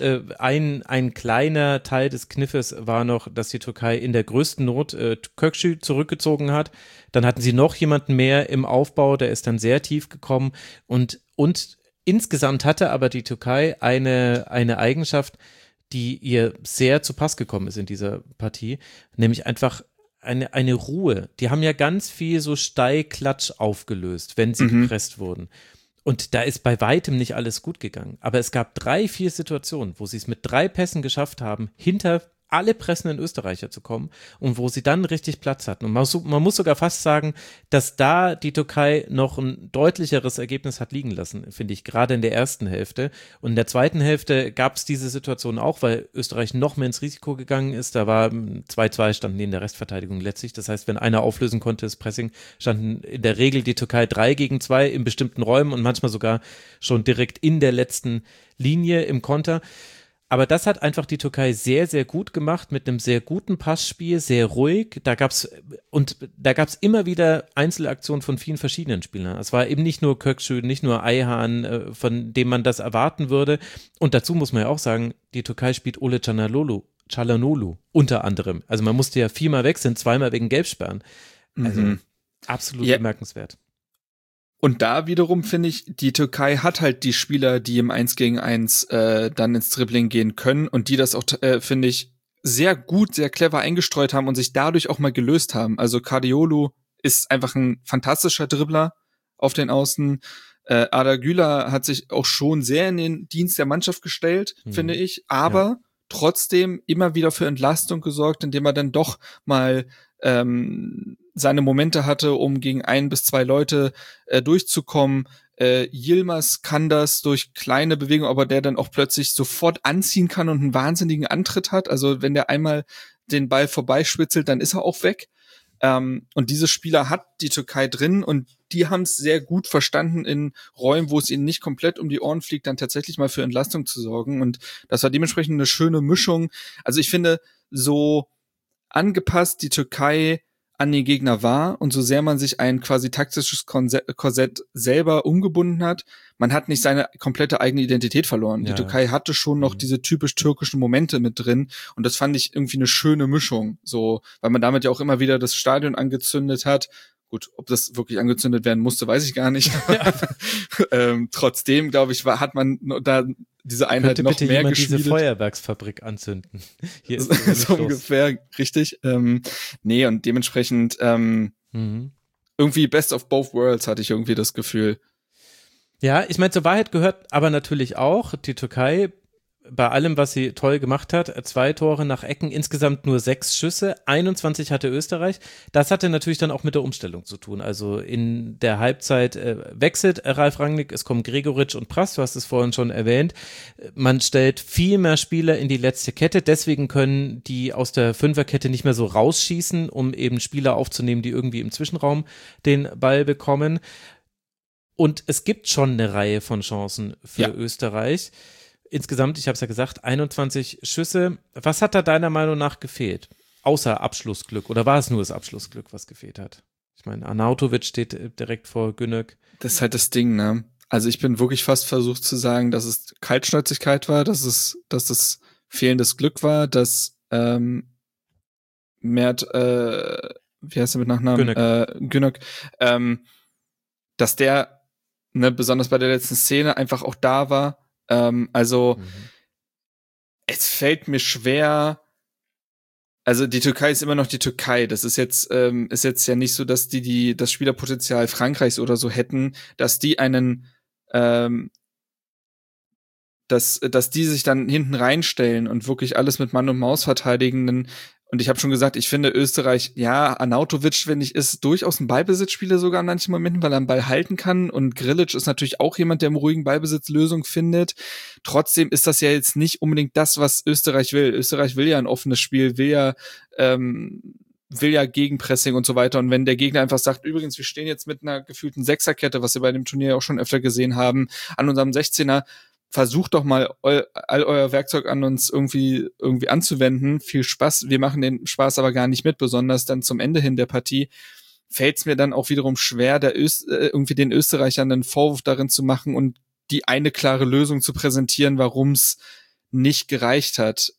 ein kleiner Teil des Kniffes war noch, dass die Türkei in der größten Not Kökçü zurückgezogen hat. Dann hatten sie noch jemanden mehr im Aufbau, der ist dann sehr tief gekommen und insgesamt hatte aber die Türkei eine Eigenschaft, die ihr sehr zu Pass gekommen ist in dieser Partie, nämlich einfach eine Ruhe. Die haben ja ganz viel so Steilklatsch aufgelöst, wenn sie gepresst wurden. Und da ist bei weitem nicht alles gut gegangen. Aber es gab 3-4 Situationen, wo sie es mit 3 Pässen geschafft haben, hinter alle pressenden Österreicher zu kommen und wo sie dann richtig Platz hatten. Und man muss sogar fast sagen, dass da die Türkei noch ein deutlicheres Ergebnis hat liegen lassen, finde ich, gerade in der ersten Hälfte. Und in der zweiten Hälfte gab es diese Situation auch, weil Österreich noch mehr ins Risiko gegangen ist. Da war 2-2 standen in der Restverteidigung letztlich. Das heißt, wenn einer auflösen konnte, das Pressing, standen in der Regel die Türkei 3-gegen-2 in bestimmten Räumen und manchmal sogar schon direkt in der letzten Linie im Konter. Aber das hat einfach die Türkei sehr, sehr gut gemacht mit einem sehr guten Passspiel, sehr ruhig. Da gab's immer wieder Einzelaktionen von vielen verschiedenen Spielern. Es war eben nicht nur Kökçü, nicht nur Ayhan, von dem man das erwarten würde. Und dazu muss man ja auch sagen, die Türkei spielt Ole Çalhanoğlu unter anderem. Also man musste ja 4-mal wechseln, 2-mal wegen Gelbsperren. Also absolut bemerkenswert. Und da wiederum finde ich, die Türkei hat halt die Spieler, die im 1-gegen-1 dann ins Dribbling gehen können und die das auch, finde ich, sehr gut, sehr clever eingestreut haben und sich dadurch auch mal gelöst haben. Also Kadiolu ist einfach ein fantastischer Dribbler auf den Außen. Arda Güler hat sich auch schon sehr in den Dienst der Mannschaft gestellt, finde ich, aber trotzdem immer wieder für Entlastung gesorgt, indem er dann doch mal seine Momente hatte, um gegen 1 bis 2 Leute durchzukommen. Yilmaz kann das durch kleine Bewegungen, aber der dann auch plötzlich sofort anziehen kann und einen wahnsinnigen Antritt hat. Also wenn der einmal den Ball vorbeischwitzelt, dann ist er auch weg. Und diese Spieler hat die Türkei drin und die haben es sehr gut verstanden, in Räumen, wo es ihnen nicht komplett um die Ohren fliegt, dann tatsächlich mal für Entlastung zu sorgen. Und das war dementsprechend eine schöne Mischung. Also ich finde, so angepasst die Türkei an den Gegner war und so sehr man sich ein quasi taktisches Korsett selber umgebunden hat, man hat nicht seine komplette eigene Identität verloren. Die Türkei hatte schon noch diese typisch türkischen Momente mit drin und das fand ich irgendwie eine schöne Mischung, so, weil man damit ja auch immer wieder das Stadion angezündet hat. Gut, ob das wirklich angezündet werden musste, weiß ich gar nicht. Trotzdem, glaube ich, hat man da diese Einheit noch bitte mehr geschmiedet. Diese Feuerwerksfabrik anzünden. Hier ist so ungefähr, richtig. Nee, und dementsprechend irgendwie Best of Both Worlds hatte ich irgendwie das Gefühl. Ja, ich meine, zur Wahrheit gehört aber natürlich auch, die Türkei bei allem, was sie toll gemacht hat, 2 Tore nach Ecken, insgesamt nur 6 Schüsse, 21 hatte Österreich. Das hatte natürlich dann auch mit der Umstellung zu tun. Also in der Halbzeit wechselt Ralf Rangnick, es kommen Gregoritsch und Prass, du hast es vorhin schon erwähnt. Man stellt viel mehr Spieler in die letzte Kette, deswegen können die aus der Fünferkette nicht mehr so rausschießen, um eben Spieler aufzunehmen, die irgendwie im Zwischenraum den Ball bekommen. Und es gibt schon eine Reihe von Chancen für Österreich. insgesamt, ich habe es ja gesagt, 21 Schüsse. Was hat da deiner Meinung nach gefehlt? Außer Abschlussglück. Oder war es nur das Abschlussglück, was gefehlt hat? Ich meine, Arnautovic steht direkt vor Günök. Das ist halt das Ding, ne? Also ich bin wirklich fast versucht zu sagen, dass es Kaltschnäuzigkeit war, dass es fehlendes Glück war, dass Mert, wie heißt er mit Nachnamen? Günök, dass der, ne, besonders bei der letzten Szene einfach auch da war. Es fällt mir schwer. Also die Türkei ist immer noch die Türkei. Das ist jetzt ja nicht so, dass die das Spielerpotenzial Frankreichs oder so hätten, dass die einen dass die sich dann hinten reinstellen und wirklich alles mit Mann und Maus verteidigen. Und ich habe schon gesagt, ich finde Österreich, ja, Arnautovic, finde ich, ist durchaus ein Ballbesitzspieler sogar in manchen Momenten, weil er einen Ball halten kann. Und Grilic ist natürlich auch jemand, der im ruhigen Ballbesitz Lösung findet. Trotzdem ist das ja jetzt nicht unbedingt das, was Österreich will. Österreich will ja ein offenes Spiel, will ja Gegenpressing und so weiter. Und wenn der Gegner einfach sagt, übrigens, wir stehen jetzt mit einer gefühlten Sechserkette, was wir bei dem Turnier auch schon öfter gesehen haben, an unserem 16er, versucht doch mal all euer Werkzeug an uns irgendwie anzuwenden. Viel Spaß. Wir machen den Spaß aber gar nicht mit, besonders dann zum Ende hin der Partie fällt es mir dann auch wiederum schwer, irgendwie den Österreichern einen Vorwurf darin zu machen und die eine klare Lösung zu präsentieren, warum es nicht gereicht hat.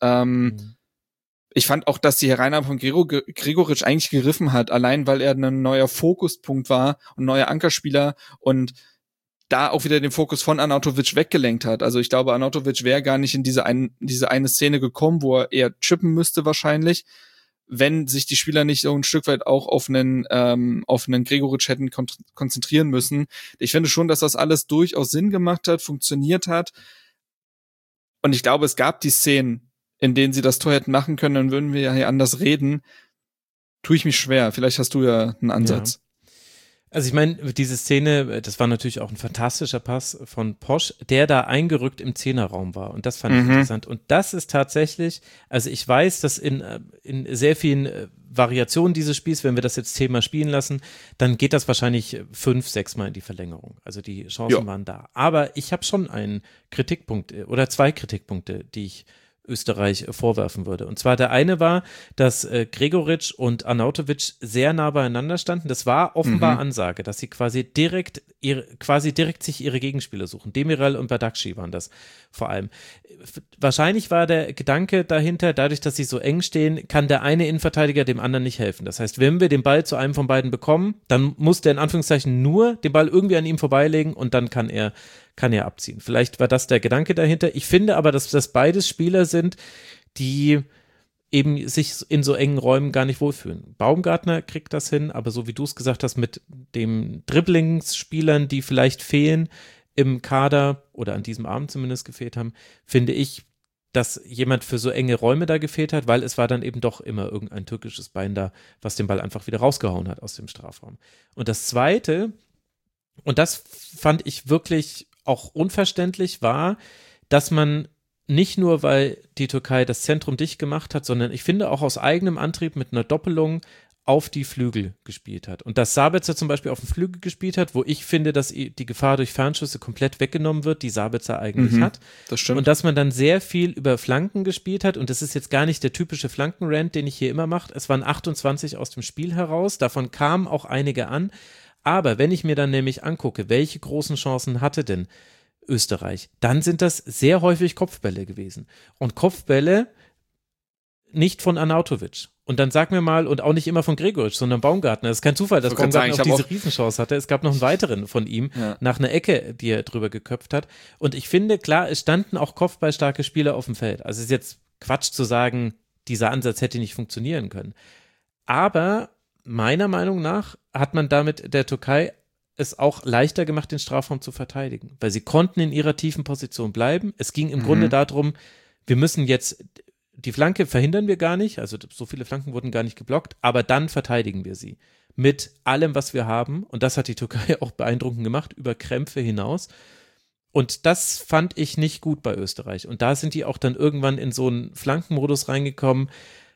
Ich fand auch, dass die Hereinnahme von Gregoritsch eigentlich gegriffen hat, allein weil er ein neuer Fokuspunkt war und neuer Ankerspieler und da auch wieder den Fokus von Arnautovic weggelenkt hat. Also ich glaube, Arnautovic wäre gar nicht in diese eine Szene gekommen, wo er eher chippen müsste wahrscheinlich, wenn sich die Spieler nicht so ein Stück weit auch auf einen Gregoritsch hätten konzentrieren müssen. Ich finde schon, dass das alles durchaus Sinn gemacht hat, funktioniert hat. Und ich glaube, es gab die Szenen, in denen sie das Tor hätten machen können, dann würden wir ja hier anders reden. Tue ich mich schwer. Vielleicht hast du ja einen Ansatz. Ja. Also ich meine, diese Szene, das war natürlich auch ein fantastischer Pass von Posch, der da eingerückt im Zehnerraum war. Und das fand ich interessant. Und das ist tatsächlich, also ich weiß, dass in sehr vielen Variationen dieses Spiels, wenn wir das jetzt 10-mal spielen lassen, dann geht das wahrscheinlich 5-6 Mal in die Verlängerung. Also die Chancen waren da. Aber ich habe schon einen Kritikpunkt oder 2 Kritikpunkte, die ich Österreich vorwerfen würde. Und zwar der eine war, dass Gregoritsch und Arnautovic sehr nah beieinander standen. Das war offenbar Ansage, dass sie quasi direkt sich ihre Gegenspieler suchen. Demirel und Badakci waren das vor allem. Wahrscheinlich war der Gedanke dahinter, dadurch, dass sie so eng stehen, kann der eine Innenverteidiger dem anderen nicht helfen. Das heißt, wenn wir den Ball zu einem von beiden bekommen, dann muss der in Anführungszeichen nur den Ball irgendwie an ihm vorbeilegen und dann kann er abziehen. Vielleicht war das der Gedanke dahinter. Ich finde aber, dass das beides Spieler sind, die eben sich in so engen Räumen gar nicht wohlfühlen. Baumgartner kriegt das hin, aber so wie du es gesagt hast, mit dem Dribblingsspielern, die vielleicht fehlen im Kader oder an diesem Abend zumindest gefehlt haben, finde ich, dass jemand für so enge Räume da gefehlt hat, weil es war dann eben doch immer irgendein türkisches Bein da, was den Ball einfach wieder rausgehauen hat aus dem Strafraum. Und das Zweite, und das fand ich wirklich auch unverständlich, war, dass man nicht nur, weil die Türkei das Zentrum dicht gemacht hat, sondern ich finde auch aus eigenem Antrieb mit einer Doppelung auf die Flügel gespielt hat. Und dass Sabitzer zum Beispiel auf den Flügel gespielt hat, wo ich finde, dass die Gefahr durch Fernschüsse komplett weggenommen wird, die Sabitzer eigentlich hat. Das stimmt. Und dass man dann sehr viel über Flanken gespielt hat. Und das ist jetzt gar nicht der typische Flankenrant, den ich hier immer mache. Es waren 28 aus dem Spiel heraus. Davon kamen auch einige an. Aber wenn ich mir dann nämlich angucke, welche großen Chancen hatte denn Österreich, dann sind das sehr häufig Kopfbälle gewesen. Und Kopfbälle nicht von Arnautovic. Und dann sag mir mal, und auch nicht immer von Gregoritsch, sondern Baumgartner. Es ist kein Zufall, dass Baumgartner auch diese Riesenchance hatte. Es gab noch einen weiteren von ihm nach einer Ecke, die er drüber geköpft hat. Und ich finde, klar, es standen auch kopfballstarke Spieler auf dem Feld. Also es ist jetzt Quatsch zu sagen, dieser Ansatz hätte nicht funktionieren können. Aber meiner Meinung nach hat man damit der Türkei es auch leichter gemacht, den Strafraum zu verteidigen, weil sie konnten in ihrer tiefen Position bleiben. Es ging im Grunde darum, wir müssen jetzt, die Flanke verhindern wir gar nicht, also so viele Flanken wurden gar nicht geblockt, aber dann verteidigen wir sie mit allem, was wir haben, und das hat die Türkei auch beeindruckend gemacht, über Krämpfe hinaus. Und das fand ich nicht gut bei Österreich. Und da sind die auch dann irgendwann in so einen Flankenmodus reingekommen,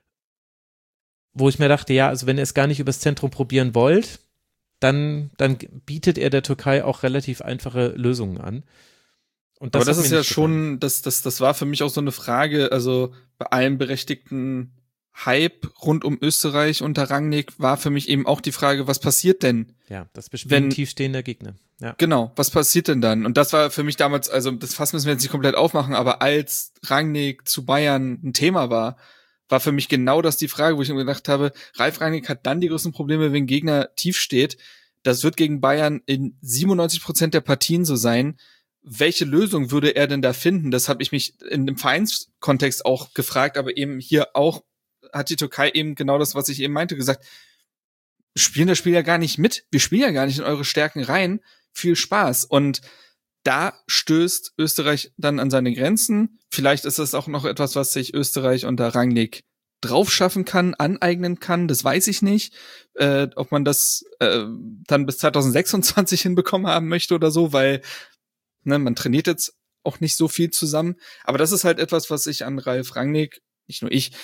wo ich mir dachte, ja, also wenn ihr es gar nicht übers Zentrum probieren wollt, dann bietet er der Türkei auch relativ einfache Lösungen an. Und aber das ist ja schon, das war für mich auch so eine Frage, also bei allem berechtigten Hype rund um Österreich unter Rangnick war für mich eben auch die Frage, was passiert denn? Ja, das bespielen tiefstehender Gegner. Ja. Genau, was passiert denn dann? Und das war für mich damals, also das Fass müssen wir jetzt nicht komplett aufmachen, aber als Rangnick zu Bayern ein Thema war für mich genau das die Frage, wo ich mir gedacht habe, Ralf Rangnick hat dann die größten Probleme, wenn Gegner tief steht. Das wird gegen Bayern in 97% der Partien so sein. Welche Lösung würde er denn da finden? Das habe ich mich in dem Vereinskontext auch gefragt, aber eben hier auch hat die Türkei eben genau das, was ich eben meinte, gesagt, spielen das Spiel ja gar nicht mit. Wir spielen ja gar nicht in eure Stärken rein. Viel Spaß. Und da stößt Österreich dann an seine Grenzen. Vielleicht ist das auch noch etwas, was sich Österreich unter Rangnick drauf schaffen kann, aneignen kann. Das weiß ich nicht. Ob man das dann bis 2026 hinbekommen haben möchte oder so, weil man trainiert jetzt auch nicht so viel zusammen. Aber das ist halt etwas, was ich an Ralf Rangnick, nicht nur ich,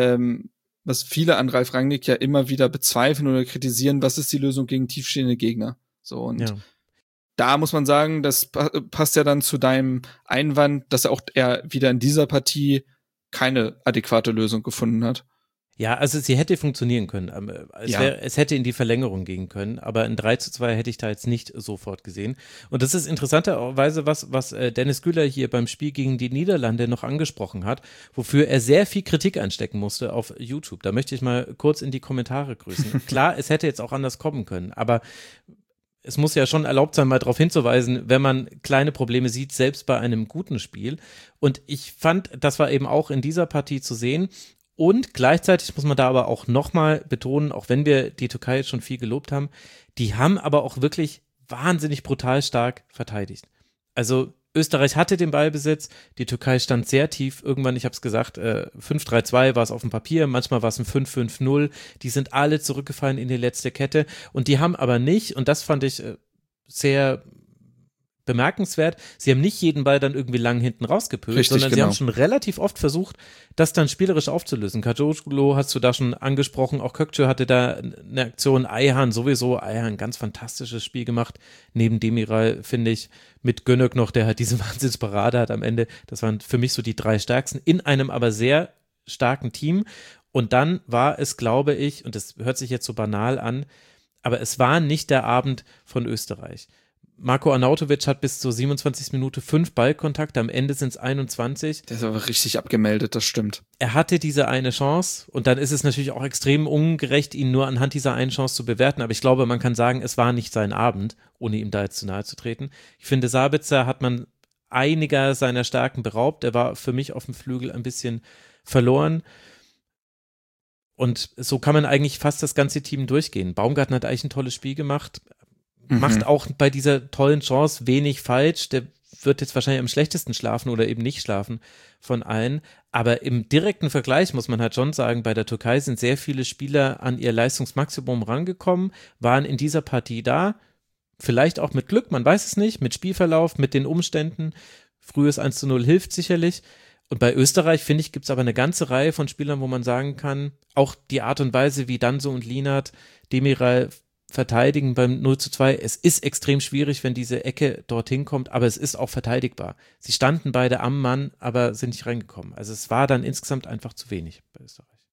was viele an Ralf Rangnick ja immer wieder bezweifeln oder kritisieren, was ist die Lösung gegen tiefstehende Gegner? So, und da muss man sagen, das passt ja dann zu deinem Einwand, dass er wieder in dieser Partie keine adäquate Lösung gefunden hat. Ja, also sie hätte funktionieren können. Es hätte in die Verlängerung gehen können, aber ein 3:2 hätte ich da jetzt nicht sofort gesehen. Und das ist interessanterweise was Dennis Güler hier beim Spiel gegen die Niederlande noch angesprochen hat, wofür er sehr viel Kritik einstecken musste auf YouTube. Da möchte ich mal kurz in die Kommentare grüßen. Klar, es hätte jetzt auch anders kommen können, aber es muss ja schon erlaubt sein, mal darauf hinzuweisen, wenn man kleine Probleme sieht, selbst bei einem guten Spiel. Und ich fand, das war eben auch in dieser Partie zu sehen. Und gleichzeitig muss man da aber auch nochmal betonen, auch wenn wir die Türkei jetzt schon viel gelobt haben, die haben aber auch wirklich wahnsinnig brutal stark verteidigt. Also Österreich hatte den Ballbesitz, die Türkei stand sehr tief, irgendwann, ich habe es gesagt, 5-3-2 war es auf dem Papier, manchmal war es ein 5-5-0, die sind alle zurückgefallen in die letzte Kette und die haben aber nicht, und das fand ich sehr bemerkenswert, sie haben nicht jeden Ball dann irgendwie lang hinten rausgepölt, sondern sie haben schon relativ oft versucht, das dann spielerisch aufzulösen. Kajoglu hast du da schon angesprochen, auch Kökçü hatte da eine Aktion, Ayhan ganz fantastisches Spiel gemacht, neben Demiral, finde ich, mit Gönök noch, der halt diese Wahnsinnsparade hat am Ende, das waren für mich so die 3 stärksten, in einem aber sehr starken Team und dann war es, glaube ich, und das hört sich jetzt so banal an, aber es war nicht der Abend von Österreich. Marko Arnautovic hat bis zur 27. Minute 5 Ballkontakte, am Ende sind es 21. Der ist aber richtig abgemeldet, das stimmt. Er hatte diese eine Chance und dann ist es natürlich auch extrem ungerecht, ihn nur anhand dieser einen Chance zu bewerten, aber ich glaube, man kann sagen, es war nicht sein Abend, ohne ihm da jetzt zu nahe zu treten. Ich finde, Sabitzer hat man einiger seiner Stärken beraubt, er war für mich auf dem Flügel ein bisschen verloren. Und so kann man eigentlich fast das ganze Team durchgehen. Baumgarten hat eigentlich ein tolles Spiel gemacht, macht auch bei dieser tollen Chance wenig falsch, der wird jetzt wahrscheinlich am schlechtesten schlafen oder eben nicht schlafen von allen, aber im direkten Vergleich muss man halt schon sagen, bei der Türkei sind sehr viele Spieler an ihr Leistungsmaximum rangekommen, waren in dieser Partie da, vielleicht auch mit Glück, man weiß es nicht, mit Spielverlauf, mit den Umständen, frühes 1:0 hilft sicherlich. Und bei Österreich, finde ich, gibt es aber eine ganze Reihe von Spielern, wo man sagen kann, auch die Art und Weise, wie Danso und Lienert, Demiral verteidigen beim 0:2, es ist extrem schwierig, wenn diese Ecke dorthin kommt, aber es ist auch verteidigbar. Sie standen beide am Mann, aber sind nicht reingekommen. Also es war dann insgesamt einfach zu wenig bei Österreich.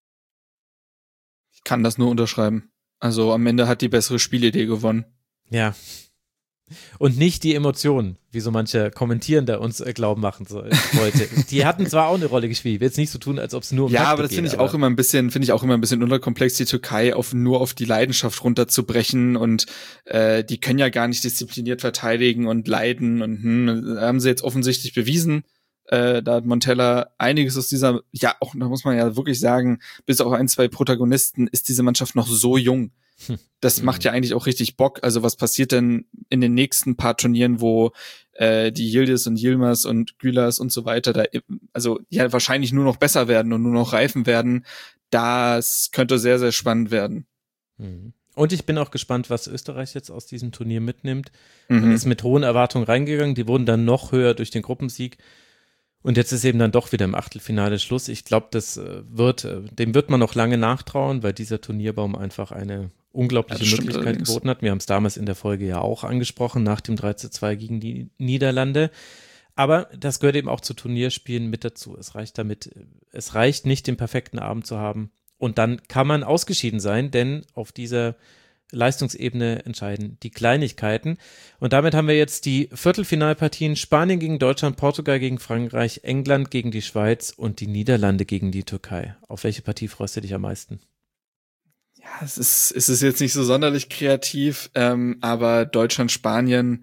Ich kann das nur unterschreiben. Also am Ende hat die bessere Spielidee gewonnen. Ja. Und nicht die Emotionen, wie so manche Kommentierender uns glauben machen wollte. Die hatten zwar auch eine Rolle gespielt, ich will jetzt nicht so tun, als ob es nur um ja, Taktik aber das geht, finde ich auch immer ein bisschen unterkomplex, die Türkei nur auf die Leidenschaft runterzubrechen und die können ja gar nicht diszipliniert verteidigen und leiden und haben sie jetzt offensichtlich bewiesen. Da hat Montella einiges aus dieser, ja, auch da muss man ja wirklich sagen, bis auf 1, 2 Protagonisten ist diese Mannschaft noch so jung. Das macht ja eigentlich auch richtig Bock. Also was passiert denn in den nächsten paar Turnieren, wo die Yildiz und Yilmaz und Gülas und so weiter da, also ja, wahrscheinlich nur noch besser werden und nur noch reifen werden. Das könnte sehr, sehr spannend werden. Und ich bin auch gespannt, was Österreich jetzt aus diesem Turnier mitnimmt. Man ist mit hohen Erwartungen reingegangen, die wurden dann noch höher durch den Gruppensieg. Und jetzt ist eben dann doch wieder im Achtelfinale Schluss. Ich glaube, dem wird man noch lange nachtrauen, weil dieser Turnierbaum einfach eine unglaubliche Möglichkeit geboten hat. Wir haben es damals in der Folge ja auch angesprochen, nach dem 3:2 gegen die Niederlande. Aber das gehört eben auch zu Turnierspielen mit dazu. Es reicht nicht, den perfekten Abend zu haben. Und dann kann man ausgeschieden sein, denn auf dieser Leistungsebene entscheiden die Kleinigkeiten. Und damit haben wir jetzt die Viertelfinalpartien: Spanien gegen Deutschland, Portugal gegen Frankreich, England gegen die Schweiz und die Niederlande gegen die Türkei. Auf welche Partie freust du dich am meisten? Ja, es ist jetzt nicht so sonderlich kreativ, aber Deutschland, Spanien,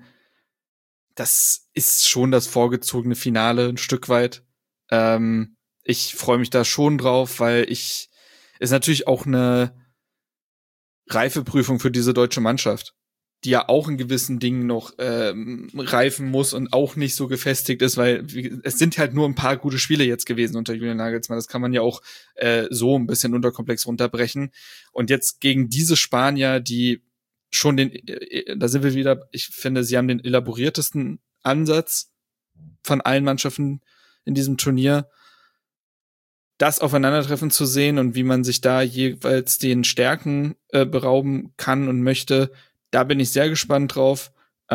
das ist schon das vorgezogene Finale ein Stück weit. Ich freue mich da schon drauf, weil ist natürlich auch eine Reifeprüfung für diese deutsche Mannschaft, die ja auch in gewissen Dingen noch reifen muss und auch nicht so gefestigt ist, weil es sind halt nur ein paar gute Spiele jetzt gewesen unter Julian Nagelsmann. Das kann man ja auch so ein bisschen unterkomplex runterbrechen. Und jetzt gegen diese Spanier, die schon da sind wir wieder, ich finde, sie haben den elaboriertesten Ansatz von allen Mannschaften in diesem Turnier. Das Aufeinandertreffen zu sehen und wie man sich da jeweils den Stärken berauben kann und möchte, da bin ich sehr gespannt drauf.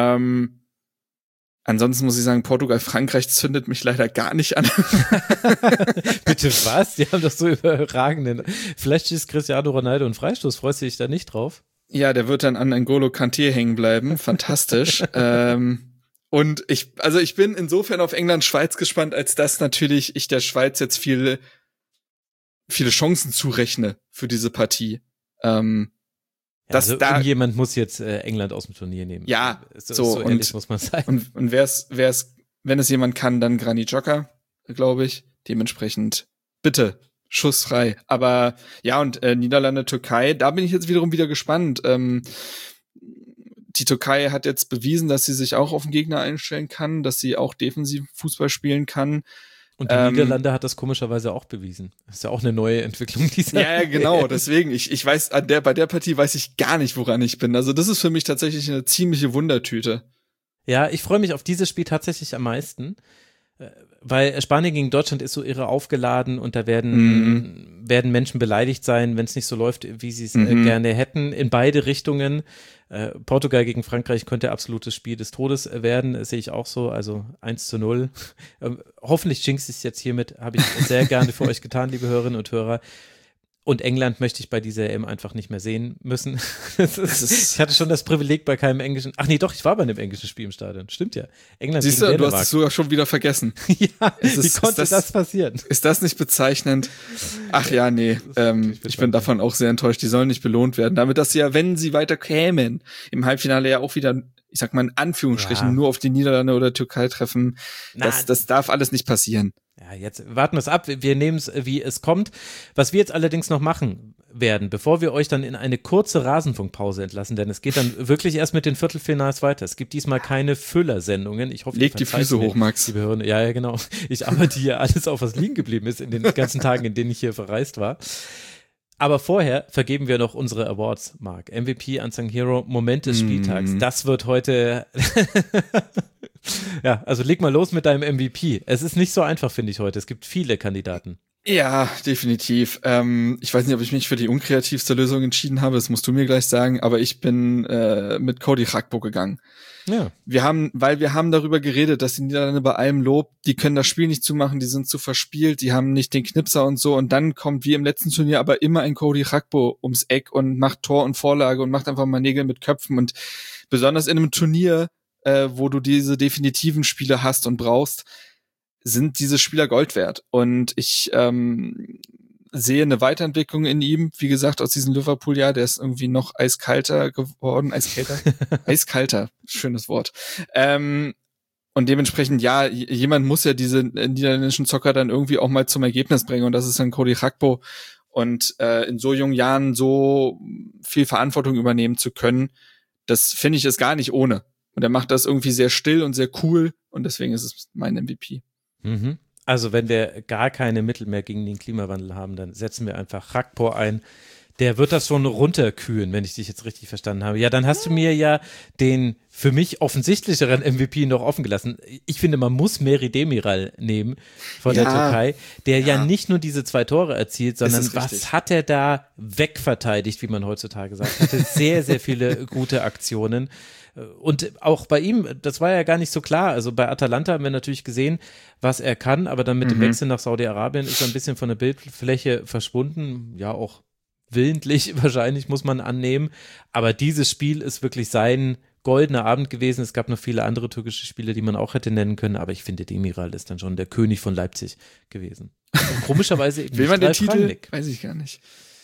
Ansonsten muss ich sagen, Portugal, Frankreich zündet mich leider gar nicht an. Bitte was? Die haben doch so überragenden. Vielleicht schießt Cristiano Ronaldo einen Freistoß. Freust du dich da nicht drauf? Ja, der wird dann an N'Golo Kanté hängen bleiben. Fantastisch. Und ich bin insofern auf England-Schweiz gespannt, als dass natürlich ich der Schweiz jetzt viele Chancen zurechne für diese Partie. Also irgendjemand muss jetzt England aus dem Turnier nehmen. Ja, so ehrlich muss man sein. Und wenn es jemand kann, dann Granit Xhaka, glaube ich. Dementsprechend bitte schussfrei. Aber ja, und Niederlande, Türkei, da bin ich jetzt wiederum wieder gespannt. Die Türkei hat jetzt bewiesen, dass sie sich auch auf den Gegner einstellen kann, dass sie auch defensiv Fußball spielen kann. Und die Niederlande hat das komischerweise auch bewiesen. Das ist ja auch eine neue Entwicklung dieser. Ja, genau. Deswegen, ich weiß, bei der Partie weiß ich gar nicht, woran ich bin. Also das ist für mich tatsächlich eine ziemliche Wundertüte. Ja, ich freue mich auf dieses Spiel tatsächlich am meisten, weil Spanien gegen Deutschland ist so irre aufgeladen und da werden Menschen beleidigt sein, wenn es nicht so läuft, wie sie es gerne hätten, in beide Richtungen. Portugal gegen Frankreich könnte absolutes Spiel des Todes werden, sehe ich auch so, also 1:0. Hoffentlich jinx ich es jetzt hiermit, habe ich sehr gerne für euch getan, liebe Hörerinnen und Hörer. Und England möchte ich bei dieser EM einfach nicht mehr sehen müssen. Ich hatte schon das Privileg bei keinem englischen, ach nee, doch, ich war bei einem englischen Spiel im Stadion, stimmt ja. England Siehst du, du hast es sogar schon wieder vergessen. Ja, wie konnte das passieren? Ist das nicht bezeichnend? Ach ja, nee, ich bin davon auch sehr enttäuscht, die sollen nicht belohnt werden. Damit, dass sie ja, wenn sie weiter kämen, im Halbfinale ja auch wieder, ich sag mal in Anführungsstrichen, nur auf die Niederlande oder Türkei treffen, das darf alles nicht passieren. Ja, jetzt warten wir es ab. Wir nehmen es, wie es kommt. Was wir jetzt allerdings noch machen werden, bevor wir euch dann in eine kurze Rasenfunkpause entlassen, denn es geht dann wirklich erst mit den Viertelfinals weiter. Es gibt diesmal keine Füllersendungen. Ich hoffe, leg die Füße hoch, Max. Ja, genau. Ich arbeite hier alles auf, was liegen geblieben ist in den ganzen Tagen, in denen ich hier verreist war. Aber vorher vergeben wir noch unsere Awards, Marc. MVP, Unsung Hero, Moment des Spieltags. Das wird heute ja, also leg mal los mit deinem MVP. Es ist nicht so einfach, finde ich, heute. Es gibt viele Kandidaten. Ja, definitiv. Ich weiß nicht, ob ich mich für die unkreativste Lösung entschieden habe, das musst du mir gleich sagen, aber ich bin mit Cody Gakpo gegangen. Ja. Wir haben darüber geredet, dass die Niederlande bei allem Lob, die können das Spiel nicht zumachen, die sind zu verspielt, die haben nicht den Knipser und so, und dann kommt wie im letzten Turnier aber immer ein Cody Gakpo ums Eck und macht Tor und Vorlage und macht einfach mal Nägel mit Köpfen, und besonders in einem Turnier, wo du diese definitiven Spiele hast und brauchst, sind diese Spieler Gold wert. Und ich sehe eine Weiterentwicklung in ihm, wie gesagt, aus diesem Liverpool-Jahr, der ist irgendwie noch eiskalter geworden. Eiskalter, schönes Wort. Und dementsprechend, ja, jemand muss ja diese niederländischen Zocker dann irgendwie auch mal zum Ergebnis bringen, und das ist dann Cody Gakpo. Und in so jungen Jahren so viel Verantwortung übernehmen zu können, das finde ich ist gar nicht ohne. Und er macht das irgendwie sehr still und sehr cool, und deswegen ist es mein MVP. Mhm. Also wenn wir gar keine Mittel mehr gegen den Klimawandel haben, dann setzen wir einfach Gakpo ein, Der wird das schon runterkühlen, wenn ich dich jetzt richtig verstanden habe. Ja, dann hast du mir ja den für mich offensichtlicheren MVP noch offen gelassen. Ich finde, man muss Meri Demiral nehmen von der Türkei, der ja nicht nur diese 2 Tore erzielt, sondern was hat er da wegverteidigt, wie man heutzutage sagt. Hatte sehr, sehr viele gute Aktionen. Und auch bei ihm, das war ja gar nicht so klar. Also bei Atalanta haben wir natürlich gesehen, was er kann, aber dann mit dem Wechsel nach Saudi-Arabien ist er ein bisschen von der Bildfläche verschwunden. Ja, auch willentlich wahrscheinlich, muss man annehmen. Aber dieses Spiel ist wirklich sein goldener Abend gewesen. Es gab noch viele andere türkische Spiele, die man auch hätte nennen können, aber ich finde, Demiral ist dann schon der König von Leipzig gewesen. Und komischerweise will man den Titel? Weiß ich gar nicht.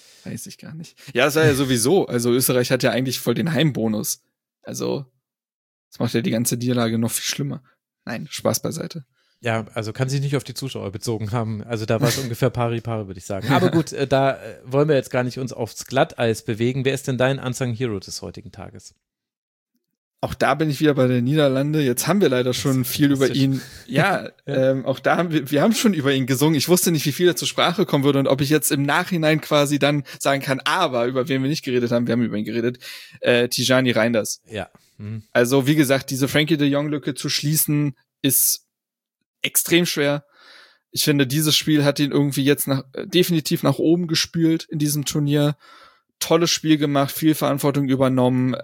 Ja, das war ja sowieso. Also Österreich hat ja eigentlich voll den Heimbonus. Also, das macht ja die ganze Niederlage noch viel schlimmer. Nein, Spaß beiseite. Ja, also kann sich nicht auf die Zuschauer bezogen haben. Also da war es ungefähr pari, würde ich sagen. Aber gut, da wollen wir jetzt gar nicht uns aufs Glatteis bewegen. Wer ist denn dein Unsung Hero des heutigen Tages? Auch da bin ich wieder bei den Niederlande. Jetzt haben wir leider schon viel über ihn. Ja, auch da haben wir haben schon über ihn gesungen. Ich wusste nicht, wie viel er zur Sprache kommen würde und ob ich jetzt im Nachhinein quasi dann sagen kann, aber über wen wir nicht geredet haben, wir haben über ihn geredet, Tijani Reinders. Ja. Also wie gesagt, diese Frankie de Jong-Lücke zu schließen, ist extrem schwer. Ich finde, dieses Spiel hat ihn irgendwie jetzt definitiv nach oben gespült in diesem Turnier. Tolles Spiel gemacht, viel Verantwortung übernommen.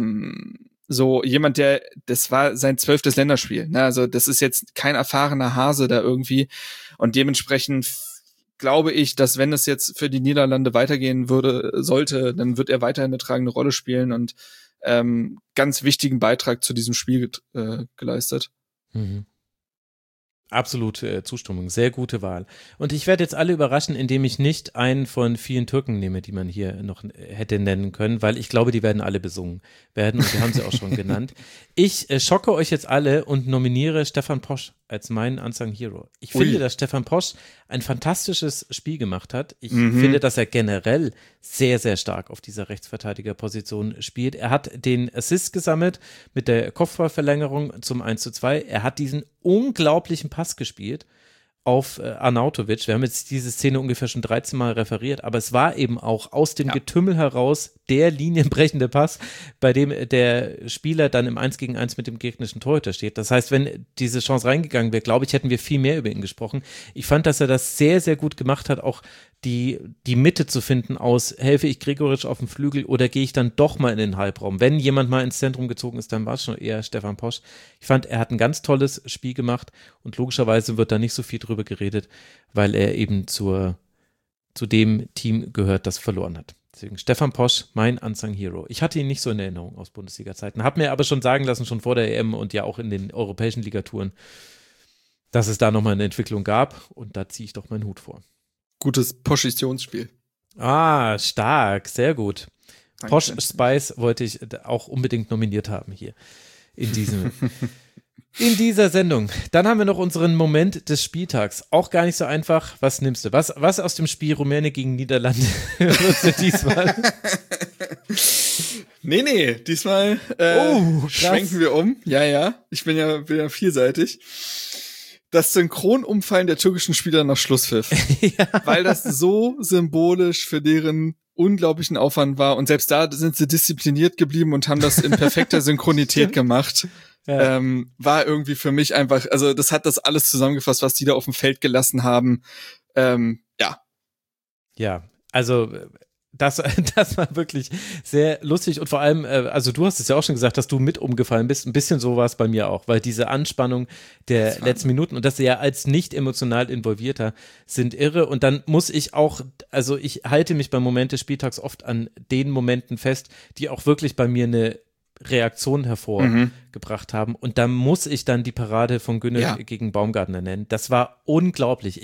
So jemand, das war sein 12. Länderspiel. Ne? Also das ist jetzt kein erfahrener Hase da irgendwie. Und dementsprechend glaube ich, dass wenn es jetzt für die Niederlande weitergehen sollte, dann wird er weiterhin eine tragende Rolle spielen und ganz wichtigen Beitrag zu diesem Spiel geleistet. Mhm. Absolut Zustimmung, sehr gute Wahl. Und ich werde jetzt alle überraschen, indem ich nicht einen von vielen Türken nehme, die man hier noch hätte nennen können, weil ich glaube, die werden alle besungen werden und wir haben sie auch schon genannt. Ich schocke euch jetzt alle und nominiere Stefan Posch als meinen Unsung Hero. Ich finde, dass Stefan Posch ein fantastisches Spiel gemacht hat. Ich finde, dass er generell sehr, sehr stark auf dieser Rechtsverteidigerposition spielt. Er hat den Assist gesammelt mit der Kopfballverlängerung zum 1:2. Er hat diesen unglaublichen Pass gespielt auf Arnautovic. Wir haben jetzt diese Szene ungefähr schon 13 Mal referiert, aber es war eben auch aus dem Getümmel heraus der linienbrechende Pass, bei dem der Spieler dann im 1-gegen-1 mit dem gegnerischen Torhüter steht. Das heißt, wenn diese Chance reingegangen wäre, glaube ich, hätten wir viel mehr über ihn gesprochen. Ich fand, dass er das sehr, sehr gut gemacht hat, auch die Mitte zu finden aus, helfe ich Gregoritsch auf dem Flügel oder gehe ich dann doch mal in den Halbraum. Wenn jemand mal ins Zentrum gezogen ist, dann war es schon eher Stefan Posch. Ich fand, er hat ein ganz tolles Spiel gemacht und logischerweise wird da nicht so viel drüber geredet, weil er eben zu dem Team gehört, das verloren hat. Deswegen Stefan Posch, mein Unsung Hero. Ich hatte ihn nicht so in Erinnerung aus Bundesliga-Zeiten, habe mir aber schon sagen lassen, schon vor der EM und ja auch in den europäischen Ligatouren, dass es da nochmal eine Entwicklung gab und da ziehe ich doch meinen Hut vor. Gutes Poschitionsspiel. Ah, stark, sehr gut. Posch Spice wollte ich auch unbedingt nominiert haben hier in dieser Sendung. Dann haben wir noch unseren Moment des Spieltags. Auch gar nicht so einfach. Was nimmst du? Was aus dem Spiel Rumänien gegen Niederlande wirst du diesmal? Nee, diesmal schwenken wir um. Ja, ich bin ja vielseitig. Das Synchronumfallen der türkischen Spieler nach Schlusspfiff. Ja. Weil das so symbolisch für deren unglaublichen Aufwand war. Und selbst da sind sie diszipliniert geblieben und haben das in perfekter Synchronität gemacht. Ja. War irgendwie für mich einfach, also das hat das alles zusammengefasst, was die da auf dem Feld gelassen haben. Ja, also das war wirklich sehr lustig und vor allem, also du hast es ja auch schon gesagt, dass du mit umgefallen bist, ein bisschen so war es bei mir auch, weil diese Anspannung der letzten Minuten und das ja als nicht emotional Involvierter sind irre und dann muss ich auch, also ich halte mich beim Moment des Spieltags oft an den Momenten fest, die auch wirklich bei mir eine Reaktion hervorgebracht haben und da muss ich dann die Parade von Günne gegen Baumgartner nennen. Das war unglaublich.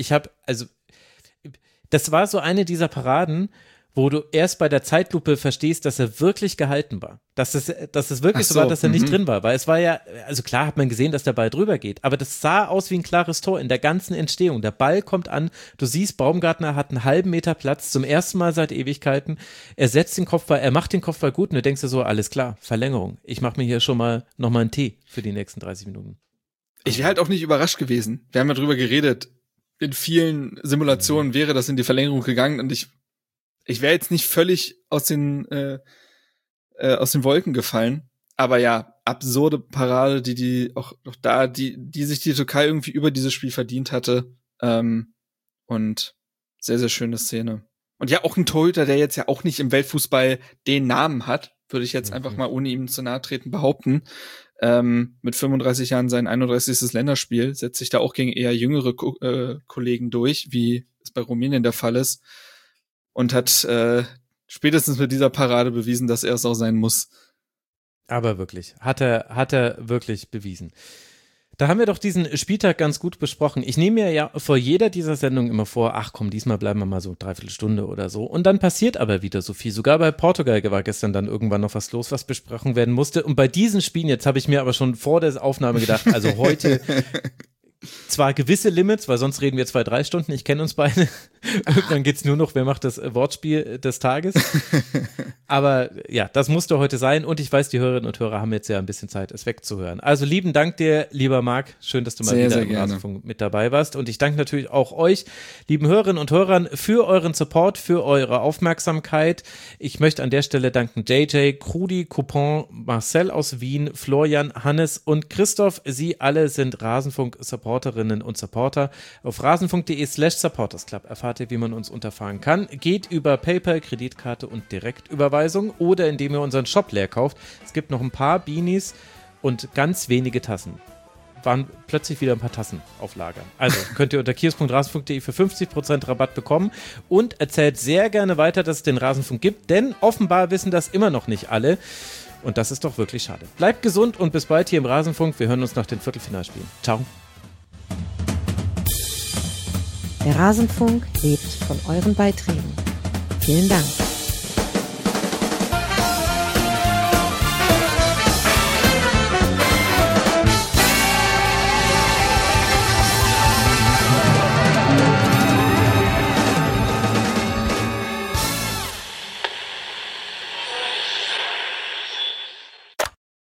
Das war so eine dieser Paraden, wo du erst bei der Zeitlupe verstehst, dass er wirklich gehalten war. Dass es wirklich so war, dass er nicht drin war. Weil es war ja, also klar hat man gesehen, dass der Ball drüber geht, aber das sah aus wie ein klares Tor in der ganzen Entstehung. Der Ball kommt an, du siehst, Baumgartner hat einen halben Meter Platz, zum ersten Mal seit Ewigkeiten. Er setzt den Kopfball, er macht den Kopfball gut und du denkst dir so, alles klar, Verlängerung. Ich mache mir hier schon mal nochmal einen Tee für die nächsten 30 Minuten. Ich wäre halt auch nicht überrascht gewesen. Wir haben ja drüber geredet. In vielen Simulationen wäre das in die Verlängerung gegangen und ich ich wäre jetzt nicht völlig aus den Wolken gefallen. Aber ja, absurde Parade, die sich die Türkei irgendwie über dieses Spiel verdient hatte. Und sehr, sehr schöne Szene. Und ja, auch ein Torhüter, der jetzt ja auch nicht im Weltfußball den Namen hat, würde ich jetzt einfach mal, ohne ihm zu nahe treten, behaupten. Mit 35 Jahren sein 31. Länderspiel, setzt sich da auch gegen eher jüngere Kollegen durch, wie es bei Rumänien der Fall ist. Und hat spätestens mit dieser Parade bewiesen, dass er es auch sein muss. Aber wirklich, hat er wirklich bewiesen. Da haben wir doch diesen Spieltag ganz gut besprochen. Ich nehme mir ja vor jeder dieser Sendungen immer vor, ach komm, diesmal bleiben wir mal so 3/4 Stunde oder so. Und dann passiert aber wieder so viel. Sogar bei Portugal war gestern dann irgendwann noch was los, was besprochen werden musste. Und bei diesen Spielen, jetzt habe ich mir aber schon vor der Aufnahme gedacht, also heute zwar gewisse Limits, weil sonst reden wir 2-3 Stunden, ich kenne uns beide. Irgendwann geht's nur noch, wer macht das Wortspiel des Tages. Aber ja, das musste heute sein und ich weiß, die Hörerinnen und Hörer haben jetzt ja ein bisschen Zeit, es wegzuhören. Also lieben Dank dir, lieber Marc, schön, dass du mal wieder im Rasenfunk mit dabei warst und ich danke natürlich auch euch, lieben Hörerinnen und Hörern, für euren Support, für eure Aufmerksamkeit. Ich möchte an der Stelle danken JJ, Krudi, Coupon, Marcel aus Wien, Florian, Hannes und Christoph. Sie alle sind Rasenfunk-Supporterinnen und Supporter. Auf rasenfunk.de/supportersclub erfahrt ihr, wie man uns unterfahren kann. Geht über PayPal, Kreditkarte und Direktüberweisung oder indem ihr unseren Shop leer kauft. Es gibt noch ein paar Beanies und ganz wenige Tassen. Waren plötzlich wieder ein paar Tassen auf Lager. Also könnt ihr unter kiosk.rasenfunk.de für 50% Rabatt bekommen und erzählt sehr gerne weiter, dass es den Rasenfunk gibt, denn offenbar wissen das immer noch nicht alle. Und das ist doch wirklich schade. Bleibt gesund und bis bald hier im Rasenfunk. Wir hören uns nach den Viertelfinalspielen. Ciao. Der Rasenfunk lebt von euren Beiträgen. Vielen Dank.